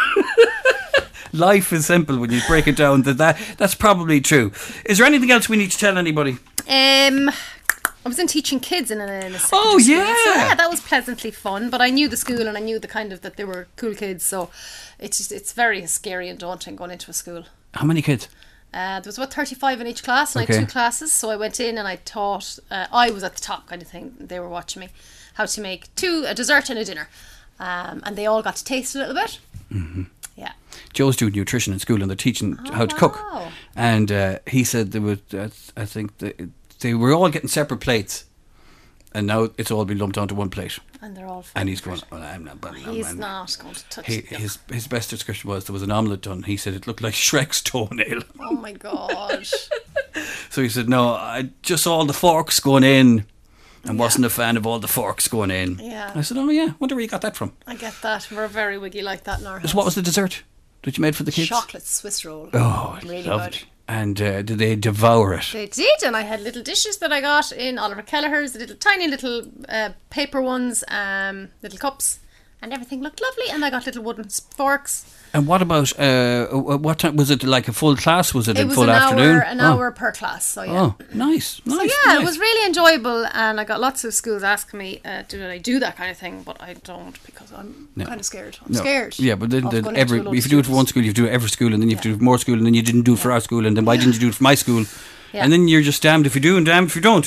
Speaker 2: Life is simple when you break it down. That, that that's probably true. Is there anything else we need to tell anybody?
Speaker 1: Um, I was in teaching kids in a, in a secondary
Speaker 2: Oh,
Speaker 1: school,
Speaker 2: yeah.
Speaker 1: so yeah, that was pleasantly fun. But I knew the school and I knew the kind of that they were cool kids, so it's just, it's very scary and daunting going into a school.
Speaker 2: How many kids?
Speaker 1: Uh, there was about thirty-five in each class, and I
Speaker 2: Okay.
Speaker 1: had two classes. So I went in and I taught. Uh, I was at the top, kind of thing. They were watching me how to make two a dessert and a dinner, um, and they all got to taste a little bit. Mm-hmm. Yeah.
Speaker 2: Joe's doing nutrition in school and they're teaching
Speaker 1: Oh,
Speaker 2: how to cook.
Speaker 1: wow.
Speaker 2: And uh, he said there was, uh, I think, they, they were all getting separate plates. And now it's all been lumped onto one plate.
Speaker 1: And they're all.
Speaker 2: And he's going,
Speaker 1: favourite.
Speaker 2: well, I'm not. But
Speaker 1: He's
Speaker 2: I'm,
Speaker 1: not going to touch
Speaker 2: He,
Speaker 1: it.
Speaker 2: his his best description was there was an omelette done. He said it looked like Shrek's toenail.
Speaker 1: Oh my god.
Speaker 2: So he said, no, I just saw all the forks going in and wasn't a fan of all the forks going in.
Speaker 1: Yeah.
Speaker 2: I said, oh yeah, wonder where you got that from.
Speaker 1: I get that. We're very wiggy like that in our house.
Speaker 2: So what was the dessert that you made for the kids?
Speaker 1: Chocolate Swiss roll.
Speaker 2: Oh, I
Speaker 1: really
Speaker 2: loved
Speaker 1: good.
Speaker 2: it. And uh, did they devour it?
Speaker 1: They did, and I had little dishes that I got in Oliver Kelleher's, little tiny little uh, paper ones, um, little cups, and everything looked lovely. And I got little wooden s- forks.
Speaker 2: And what about, uh, what time, was it like a full class? Was it,
Speaker 1: It
Speaker 2: a
Speaker 1: was
Speaker 2: full
Speaker 1: an
Speaker 2: afternoon?
Speaker 1: hour, an
Speaker 2: oh.
Speaker 1: hour per class. So yeah.
Speaker 2: Oh, nice, nice.
Speaker 1: So yeah,
Speaker 2: nice.
Speaker 1: it was really enjoyable, and I got lots of schools asking me, uh, "Did I do that kind of thing?" But I don't because I'm
Speaker 2: No.
Speaker 1: kind of scared. I'm
Speaker 2: No.
Speaker 1: scared.
Speaker 2: Yeah, but then,
Speaker 1: of
Speaker 2: then
Speaker 1: going
Speaker 2: every
Speaker 1: into a load
Speaker 2: if
Speaker 1: of
Speaker 2: you do it for one
Speaker 1: students.
Speaker 2: school, you have to do it every school, and then you have to
Speaker 1: Yeah.
Speaker 2: do it for more school, and then you didn't do it for our school, and then why didn't you do it for my school?
Speaker 1: Yeah.
Speaker 2: And then you're just damned if you do and damned if you don't.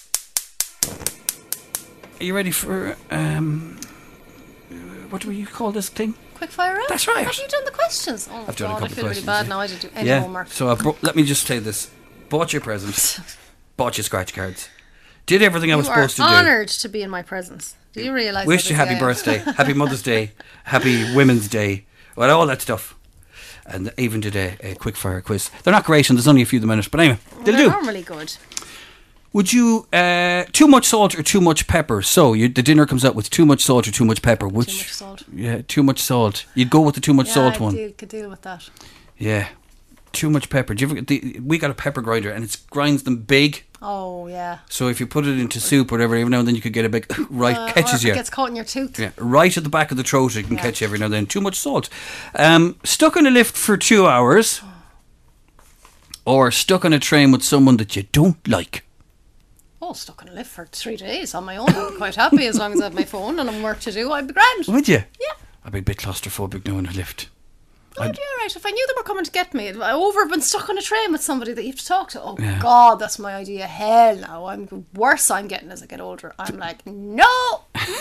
Speaker 2: Are you ready for um? What do we call this thing?
Speaker 1: Quick fire round.
Speaker 2: That's right.
Speaker 1: Have you done the questions? Oh
Speaker 2: I've done a
Speaker 1: God,
Speaker 2: couple
Speaker 1: I
Speaker 2: of
Speaker 1: feel
Speaker 2: questions,
Speaker 1: really bad
Speaker 2: yeah.
Speaker 1: now. I didn't do any
Speaker 2: Yeah.
Speaker 1: homework.
Speaker 2: So I bro- let me just say this: bought you a present, bought you scratch cards, did everything I was
Speaker 1: You are
Speaker 2: supposed to do.
Speaker 1: honoured to be in my presence. Do you realise?
Speaker 2: Wish you
Speaker 1: how
Speaker 2: happy
Speaker 1: busy I am?
Speaker 2: birthday, happy Mother's Day, happy Women's Day, well, all that stuff. And even did a, a quick fire quiz. They're not great, and there's only a few of them in it, but anyway, they'll
Speaker 1: They're
Speaker 2: do.
Speaker 1: normally good.
Speaker 2: Would you uh, too much salt or too much pepper? So you, the dinner comes out with too much salt or too much pepper. Which,
Speaker 1: too much salt.
Speaker 2: Yeah, too much salt. You'd go with the too much
Speaker 1: yeah,
Speaker 2: salt
Speaker 1: I
Speaker 2: one.
Speaker 1: Deal, could deal with that.
Speaker 2: Yeah, too much pepper. Do you ever? The, we got a pepper grinder and it grinds them big.
Speaker 1: Oh yeah.
Speaker 2: So if you put it into soup or whatever, every now and then you could get a big right
Speaker 1: uh,
Speaker 2: catches
Speaker 1: or if
Speaker 2: you.
Speaker 1: It gets caught in your tooth.
Speaker 2: Yeah, right at the back of the throat. It can
Speaker 1: yeah.
Speaker 2: catch you every now and then. Too much salt. Um, stuck in a lift for two hours, or stuck on a train with someone that you don't like.
Speaker 1: Oh, stuck in a lift for three days on my own. I'd be quite happy as long as I have my phone and I'm work to do. I'd be grand.
Speaker 2: Would you?
Speaker 1: Yeah.
Speaker 2: I'd be a bit claustrophobic now in a lift.
Speaker 1: I'd be alright. If I knew they were coming to get me, I over been stuck on a train with somebody that you have to talk to. Oh
Speaker 2: Yeah.
Speaker 1: God, that's my idea. Hell no. I'm worse I'm getting as I get older. I'm like, no.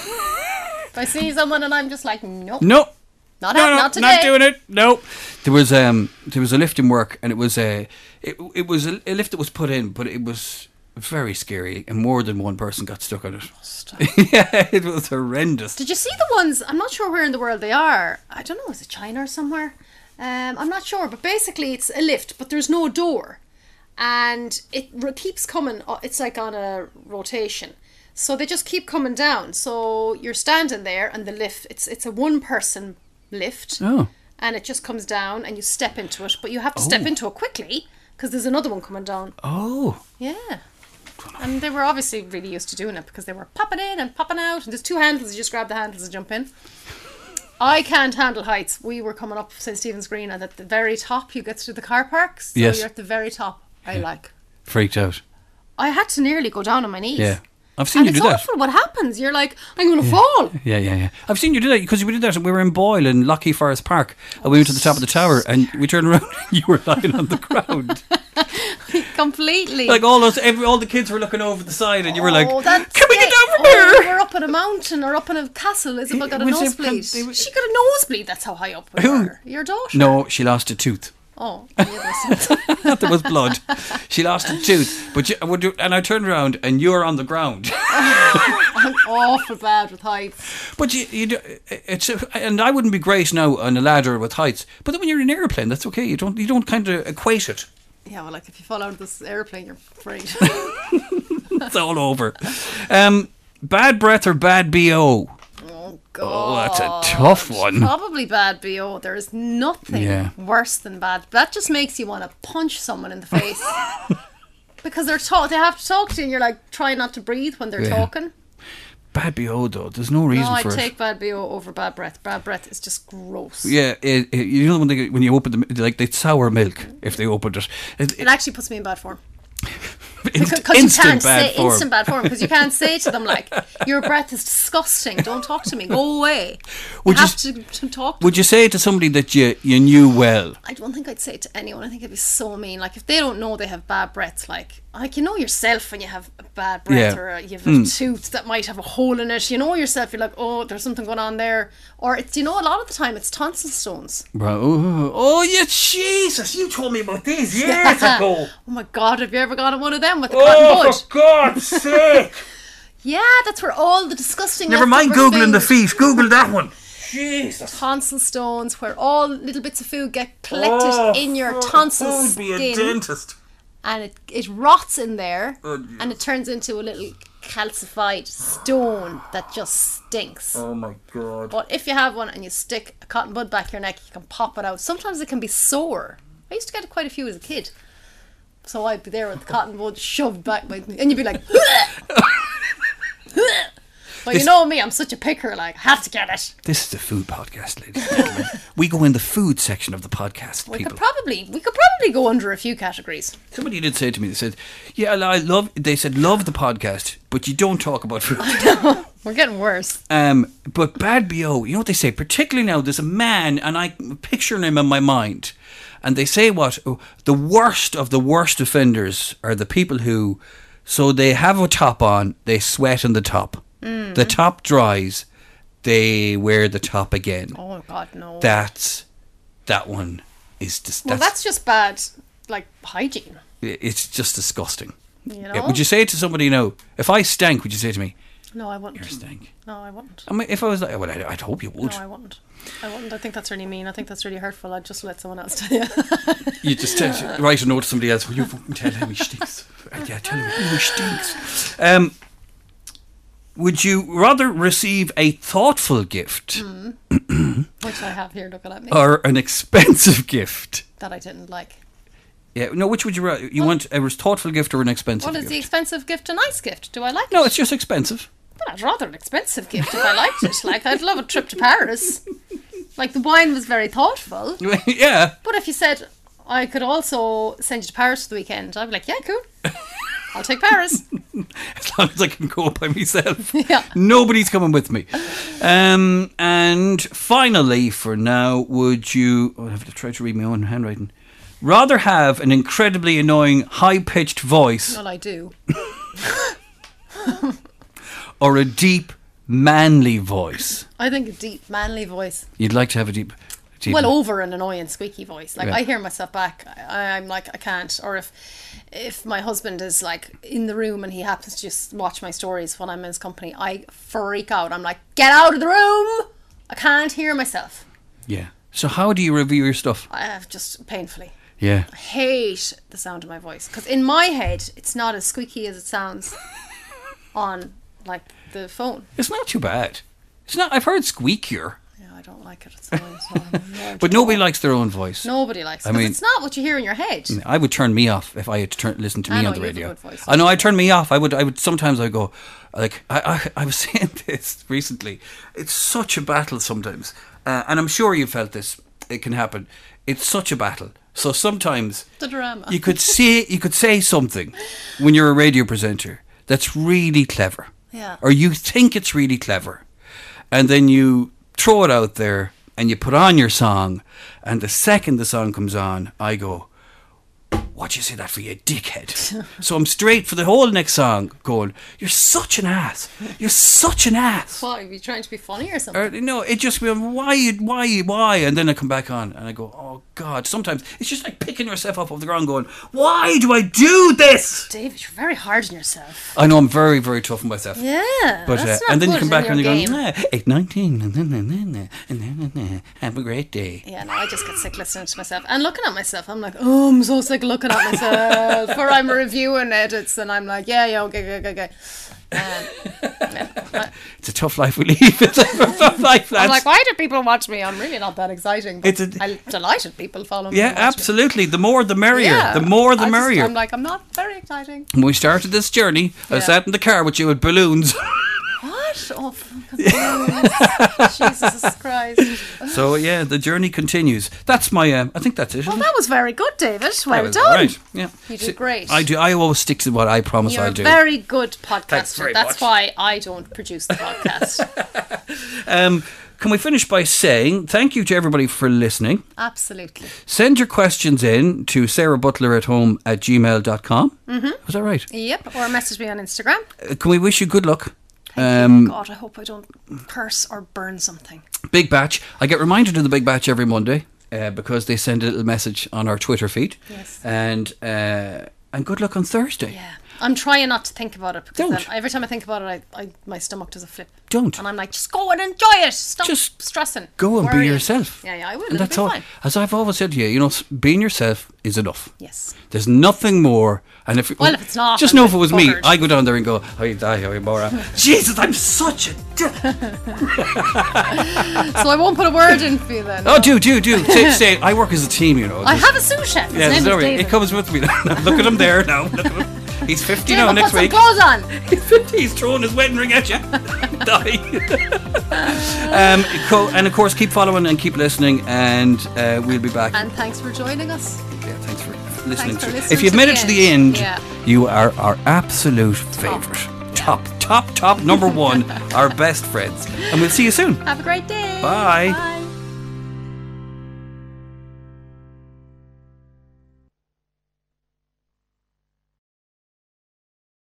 Speaker 1: If I see someone and I'm just like, no.
Speaker 2: No.
Speaker 1: Not,
Speaker 2: no,
Speaker 1: ha-
Speaker 2: no,
Speaker 1: not today.
Speaker 2: not doing it. No. There was um there was a lift in work and it was a it, it was a, a lift that was put in, but it was very scary and more than one person got stuck on it.
Speaker 1: Stop.
Speaker 2: Yeah, it was horrendous.
Speaker 1: Did you see the ones? I'm not sure where in the world they are. I don't know. Is it China or somewhere? Um, I'm not sure. But basically, it's a lift, but there's no door, and it re- keeps coming. uh, It's like on a rotation, so they just keep coming down. So you're standing there, and the lift. It's it's a one person lift,
Speaker 2: Oh.
Speaker 1: and it just comes down, and you step into it, but you have to step
Speaker 2: Oh.
Speaker 1: into it quickly because there's another one coming down.
Speaker 2: Oh.
Speaker 1: Yeah. And they were obviously really used to doing it because they were popping in and popping out. And there's two handles. You just grab the handles and jump in. I can't handle heights. We were coming up Saint Stephen's Green and at the very top you get to the car parks. So
Speaker 2: Yes.
Speaker 1: you're at the very top. I like.
Speaker 2: Freaked out.
Speaker 1: I had to nearly go down on my knees.
Speaker 2: Yeah. I've seen
Speaker 1: And
Speaker 2: you
Speaker 1: it's
Speaker 2: do that.
Speaker 1: awful what happens. You're like, I'm going to fall.
Speaker 2: Yeah, yeah, yeah. I've seen you do that because we did that. We were in Boyle in Lockheed Forest Park and we went to the top of the tower and we turned around and you were lying on the ground.
Speaker 1: Completely.
Speaker 2: Like all those, every, all the kids were looking over the side and you were like,
Speaker 1: Oh, that's
Speaker 2: can we get
Speaker 1: it.
Speaker 2: down from
Speaker 1: Oh,
Speaker 2: here?
Speaker 1: we're up on a mountain or up on a castle. Isabel got a
Speaker 2: Was it-
Speaker 1: nosebleed.
Speaker 2: they were-
Speaker 1: She got a nosebleed. That's how high up we
Speaker 2: Who?
Speaker 1: were. Your daughter.
Speaker 2: No, she lost a tooth.
Speaker 1: Oh, yeah,
Speaker 2: There was blood. She lost a tooth. But you, would you, and I turned around and you were on the ground.
Speaker 1: I'm awful bad with heights.
Speaker 2: But you, you do, it's a, and I wouldn't be great now on a ladder with heights. But then when you're in an airplane, that's okay. You don't you don't kind of equate it.
Speaker 1: Yeah, well, like if you fall out of this airplane, you're afraid.
Speaker 2: It's all over. Um, bad breath or bad B O?
Speaker 1: Oh,
Speaker 2: Oh,
Speaker 1: God.
Speaker 2: that's a tough one.
Speaker 1: Probably bad B O. There is nothing
Speaker 2: Yeah.
Speaker 1: worse than bad. That just makes you want to punch someone in the face. Because they're talk- they have to talk to you and you're like, try not to breathe when they're
Speaker 2: Yeah.
Speaker 1: talking.
Speaker 2: Bad B O though. There's no reason
Speaker 1: No,
Speaker 2: for
Speaker 1: I'd
Speaker 2: it.
Speaker 1: take bad B O over bad breath. Bad breath is just gross.
Speaker 2: Yeah, it, it, you know when they when you open the like they sour milk if they opened it. It,
Speaker 1: It actually puts me in bad form.
Speaker 2: inst-
Speaker 1: Because you
Speaker 2: instant
Speaker 1: can't
Speaker 2: bad
Speaker 1: say
Speaker 2: form.
Speaker 1: instant bad form because you can't say to them like, your breath is disgusting, don't talk to me, go away.
Speaker 2: Would
Speaker 1: you
Speaker 2: you
Speaker 1: have to, to talk to
Speaker 2: Would
Speaker 1: them.
Speaker 2: you say it to somebody that you you knew well?
Speaker 1: I don't think I'd say it to anyone. I think it'd be so mean. Like if they don't know they have bad breath, like like you know yourself when you have a bad breath
Speaker 2: Yeah.
Speaker 1: or you have a tooth that might have a hole in it. You know yourself. You're like, oh, there's something going on there. Or it's you know a lot of the time it's tonsil stones.
Speaker 2: Bro, oh, oh yeah, Jesus! You told me about these years ago.
Speaker 1: Oh my God, have you ever gone on one of them with the
Speaker 2: Oh,
Speaker 1: cotton bud?
Speaker 2: for God's sake!
Speaker 1: Yeah, that's where all the disgusting.
Speaker 2: Never mind
Speaker 1: leftover
Speaker 2: googling the
Speaker 1: food-
Speaker 2: feet. Google that one. Jesus.
Speaker 1: tonsil stones, where all little bits of food get collected
Speaker 2: Oh,
Speaker 1: in your
Speaker 2: fuck,
Speaker 1: tonsil
Speaker 2: who would be a
Speaker 1: skin,
Speaker 2: dentist?
Speaker 1: and it it rots in there,
Speaker 2: Oh, Jesus.
Speaker 1: and it turns into a little calcified stone that just stinks.
Speaker 2: Oh my God.
Speaker 1: But if you have one and you stick a cotton bud back your neck, you can pop it out. Sometimes it can be sore. I used to get quite a few as a kid. So I'd be there with the cotton bud shoved back my, and you'd be like, but you know me, I'm such a picker, like, I have to get it.
Speaker 2: This is a food podcast, ladies and gentlemen. We go in the food section of the podcast,
Speaker 1: We
Speaker 2: people.
Speaker 1: could probably, we could probably go under a few categories.
Speaker 2: Somebody did say to me, they said, yeah, I love, they said, love the podcast, but you don't talk about food.
Speaker 1: We're getting worse.
Speaker 2: Um, but bad B O, you know what they say? Particularly now, there's a man, and I'm picturing him in my mind, and they say what? Oh, the worst of the worst offenders are the people who, so they have a top on, they sweat on the top. Mm. The top dries, they wear the top again.
Speaker 1: Oh God, no.
Speaker 2: That's, that one is just,
Speaker 1: well, that's just bad, like, hygiene.
Speaker 2: it's just disgusting.
Speaker 1: You know?
Speaker 2: Yeah, would you say to somebody, you know, if I stank, would you say to me,
Speaker 3: No, I wouldn't.
Speaker 2: You're stink.
Speaker 3: No, I wouldn't.
Speaker 2: I mean, if I was like, well, I'd, I'd hope you would.
Speaker 3: No, I wouldn't. I wouldn't. I think that's really mean. I think that's really hurtful. I'd just let someone else tell you.
Speaker 2: You just tell, write a note to somebody else. Will you fucking tell him he stinks? Yeah, tell him he stinks. Um, would you rather receive a thoughtful gift
Speaker 3: Mm. Which I have here looking at me.
Speaker 2: or an expensive gift?
Speaker 3: That I didn't like.
Speaker 2: Yeah, no. Which would you rather? You want a thoughtful gift or an expensive
Speaker 3: What
Speaker 2: gift?
Speaker 3: is the expensive gift a nice gift? Do I like
Speaker 2: No,
Speaker 3: it?
Speaker 2: it's just expensive.
Speaker 3: But I'd rather an expensive gift if I liked it. Like, I'd love a trip to Paris. Like, the wine was very thoughtful.
Speaker 2: Yeah.
Speaker 3: But if you said, I could also send you to Paris for the weekend, I'd be like, yeah, cool. I'll take Paris.
Speaker 2: As long as I can go by myself.
Speaker 3: Yeah.
Speaker 2: Nobody's coming with me. Um, and finally, for now, would you... Oh, I have to try to read my own handwriting. Rather have an incredibly annoying, high-pitched voice
Speaker 3: Well, I do.
Speaker 2: or a deep, manly voice?
Speaker 3: I think a deep, manly voice.
Speaker 2: You'd like to have a deep... deep
Speaker 3: Well, over an annoying, squeaky voice. Like,
Speaker 2: Yeah.
Speaker 3: I hear myself back. I, I'm like, I can't. Or if if my husband is, like, in the room and he happens to just watch my stories when I'm in his company, I freak out. I'm like, get out of the room! I can't hear myself.
Speaker 2: Yeah. So how do you review your stuff?
Speaker 3: I have just painfully.
Speaker 2: Yeah.
Speaker 3: I hate the sound of my voice. Because in my head, it's not as squeaky as it sounds on, like, the phone.
Speaker 2: It's not too bad. It's not... I've heard squeakier.
Speaker 3: Yeah, I don't like it. It's annoying, so I'm annoyed.
Speaker 2: But nobody likes their own voice.
Speaker 3: Nobody likes it.
Speaker 2: I
Speaker 3: 'Cause
Speaker 2: mean-
Speaker 3: it's not what you hear in your head.
Speaker 2: I would turn me off if I had to turn, listen to me
Speaker 3: I know,
Speaker 2: on the
Speaker 3: you have a
Speaker 2: radio.
Speaker 3: good voice.
Speaker 2: I know I'd turn me off. I would. I would sometimes. I go like I. I, I was saying this recently. It's such a battle sometimes, uh, and I'm sure you felt this. It can happen. It's such a battle. So sometimes
Speaker 3: The drama.
Speaker 2: you could say you could say something when you're a radio presenter that's really clever,
Speaker 3: Yeah.
Speaker 2: or you think it's really clever, and then you throw it out there and you put on your song, and the second the song comes on, I go, what'd you say that for, you dickhead? So I'm straight for the whole next song going, you're such an ass. You're such an ass.
Speaker 3: What, are you trying to be funny or something?
Speaker 2: Or, no, it just, why, why, why? And then I come back on and I go, oh God. Sometimes it's just like picking yourself up off the ground going, why do I do this?
Speaker 3: David, you're very hard on yourself.
Speaker 2: I know I'm very, very tough on myself.
Speaker 3: Yeah,
Speaker 2: But,
Speaker 3: that's
Speaker 2: uh,
Speaker 3: not
Speaker 2: and then you
Speaker 3: good
Speaker 2: come back
Speaker 3: in
Speaker 2: and you
Speaker 3: your
Speaker 2: go,
Speaker 3: game.
Speaker 2: nah, eight nineteen, and then, and then, and then, and then, have a great day.
Speaker 3: Yeah, no, I just get sick listening to myself and looking at myself. I'm like, oh, I'm so sick looking at myself. Or I'm reviewing edits and I'm like, yeah, yeah, okay, okay, okay. Um, yeah.
Speaker 2: It's a tough life we lead. It's a tough life, lads.
Speaker 3: I'm like, why do people watch me? I'm really not that exciting. But
Speaker 2: It's a-
Speaker 3: I'm delighted people follow me.
Speaker 2: Yeah,
Speaker 3: and watch me.
Speaker 2: absolutely. The more, the merrier.
Speaker 3: Yeah,
Speaker 2: the more, the
Speaker 3: I just-
Speaker 2: merrier.
Speaker 3: I'm like, I'm not very exciting.
Speaker 2: When we started this journey, I
Speaker 3: Yeah.
Speaker 2: sat in the car with you with balloons.
Speaker 3: What? Oh, fucking Jesus Christ.
Speaker 2: So yeah, the journey continues. That's my. Um, I think that's it.
Speaker 3: Well,
Speaker 2: isn't it?
Speaker 3: that was very good, David. Well
Speaker 2: That was
Speaker 3: done.
Speaker 2: Right. Yeah.
Speaker 3: You did
Speaker 2: See,
Speaker 3: great.
Speaker 2: I do. I always stick to what I promise
Speaker 3: You're
Speaker 2: I'll
Speaker 3: a
Speaker 2: do.
Speaker 3: very good podcaster.
Speaker 2: Thanks very
Speaker 3: That's
Speaker 2: much.
Speaker 3: why I don't produce the podcast.
Speaker 2: Um, can we finish by saying thank you to everybody for listening?
Speaker 3: Absolutely.
Speaker 2: Send your questions in to sarah butler at home at gmail dot com. Mm-hmm. Was that right?
Speaker 3: Yep. Or message me on Instagram.
Speaker 2: Uh, can we wish you good luck? Um,
Speaker 3: God, I hope I don't curse or burn something.
Speaker 2: Big Batch. I get reminded of the Big Batch every Monday uh, because they send a little message on our Twitter feed.
Speaker 3: Yes.
Speaker 2: And uh, and good luck on Thursday.
Speaker 3: Yeah. I'm trying not to think about it because
Speaker 2: Don't.
Speaker 3: then every time I think about it, I, I my stomach does a flip.
Speaker 2: Don't.
Speaker 3: And I'm like, just go and enjoy it. Stop
Speaker 2: Just
Speaker 3: stressing.
Speaker 2: Go and be
Speaker 3: worrying.
Speaker 2: yourself.
Speaker 3: Yeah, yeah, I will.
Speaker 2: And
Speaker 3: It'll
Speaker 2: that's
Speaker 3: be
Speaker 2: all.
Speaker 3: fine.
Speaker 2: As I've always said to you, you know, s- being yourself is enough.
Speaker 3: Yes.
Speaker 2: There's nothing more. And if
Speaker 3: Well, if it's not,
Speaker 2: just
Speaker 3: I'm
Speaker 2: know
Speaker 3: a
Speaker 2: if it
Speaker 3: bit
Speaker 2: was me,
Speaker 3: buggered.
Speaker 2: I go down there and go, "How you die, how you Bora." Jesus, I'm such a. Dick.
Speaker 3: So I won't put a word in for you then.
Speaker 2: Oh, do do do. say, say, I work as a team, you know.
Speaker 3: I have a sous chef. His
Speaker 2: Yeah,
Speaker 3: name is
Speaker 2: sorry,
Speaker 3: David.
Speaker 2: it comes with me. Look at him there now. Look at him. He's fifty
Speaker 3: David,
Speaker 2: now. Next
Speaker 3: put
Speaker 2: week.
Speaker 3: some clothes on.
Speaker 2: He's fifty. He's throwing his wedding ring at you. Die. um, co- and of course, keep following and keep listening, and uh, we'll be back.
Speaker 3: And thanks for joining us.
Speaker 2: Yeah, thanks for listening.
Speaker 3: for
Speaker 2: to
Speaker 3: listening
Speaker 2: If you've
Speaker 3: to
Speaker 2: made
Speaker 3: the
Speaker 2: it to the end,
Speaker 3: end. Yeah.
Speaker 2: you are our absolute favourite. Top, top, top, number one, our best friends. And we'll see you soon.
Speaker 3: Have a great day.
Speaker 2: Bye.
Speaker 3: Bye.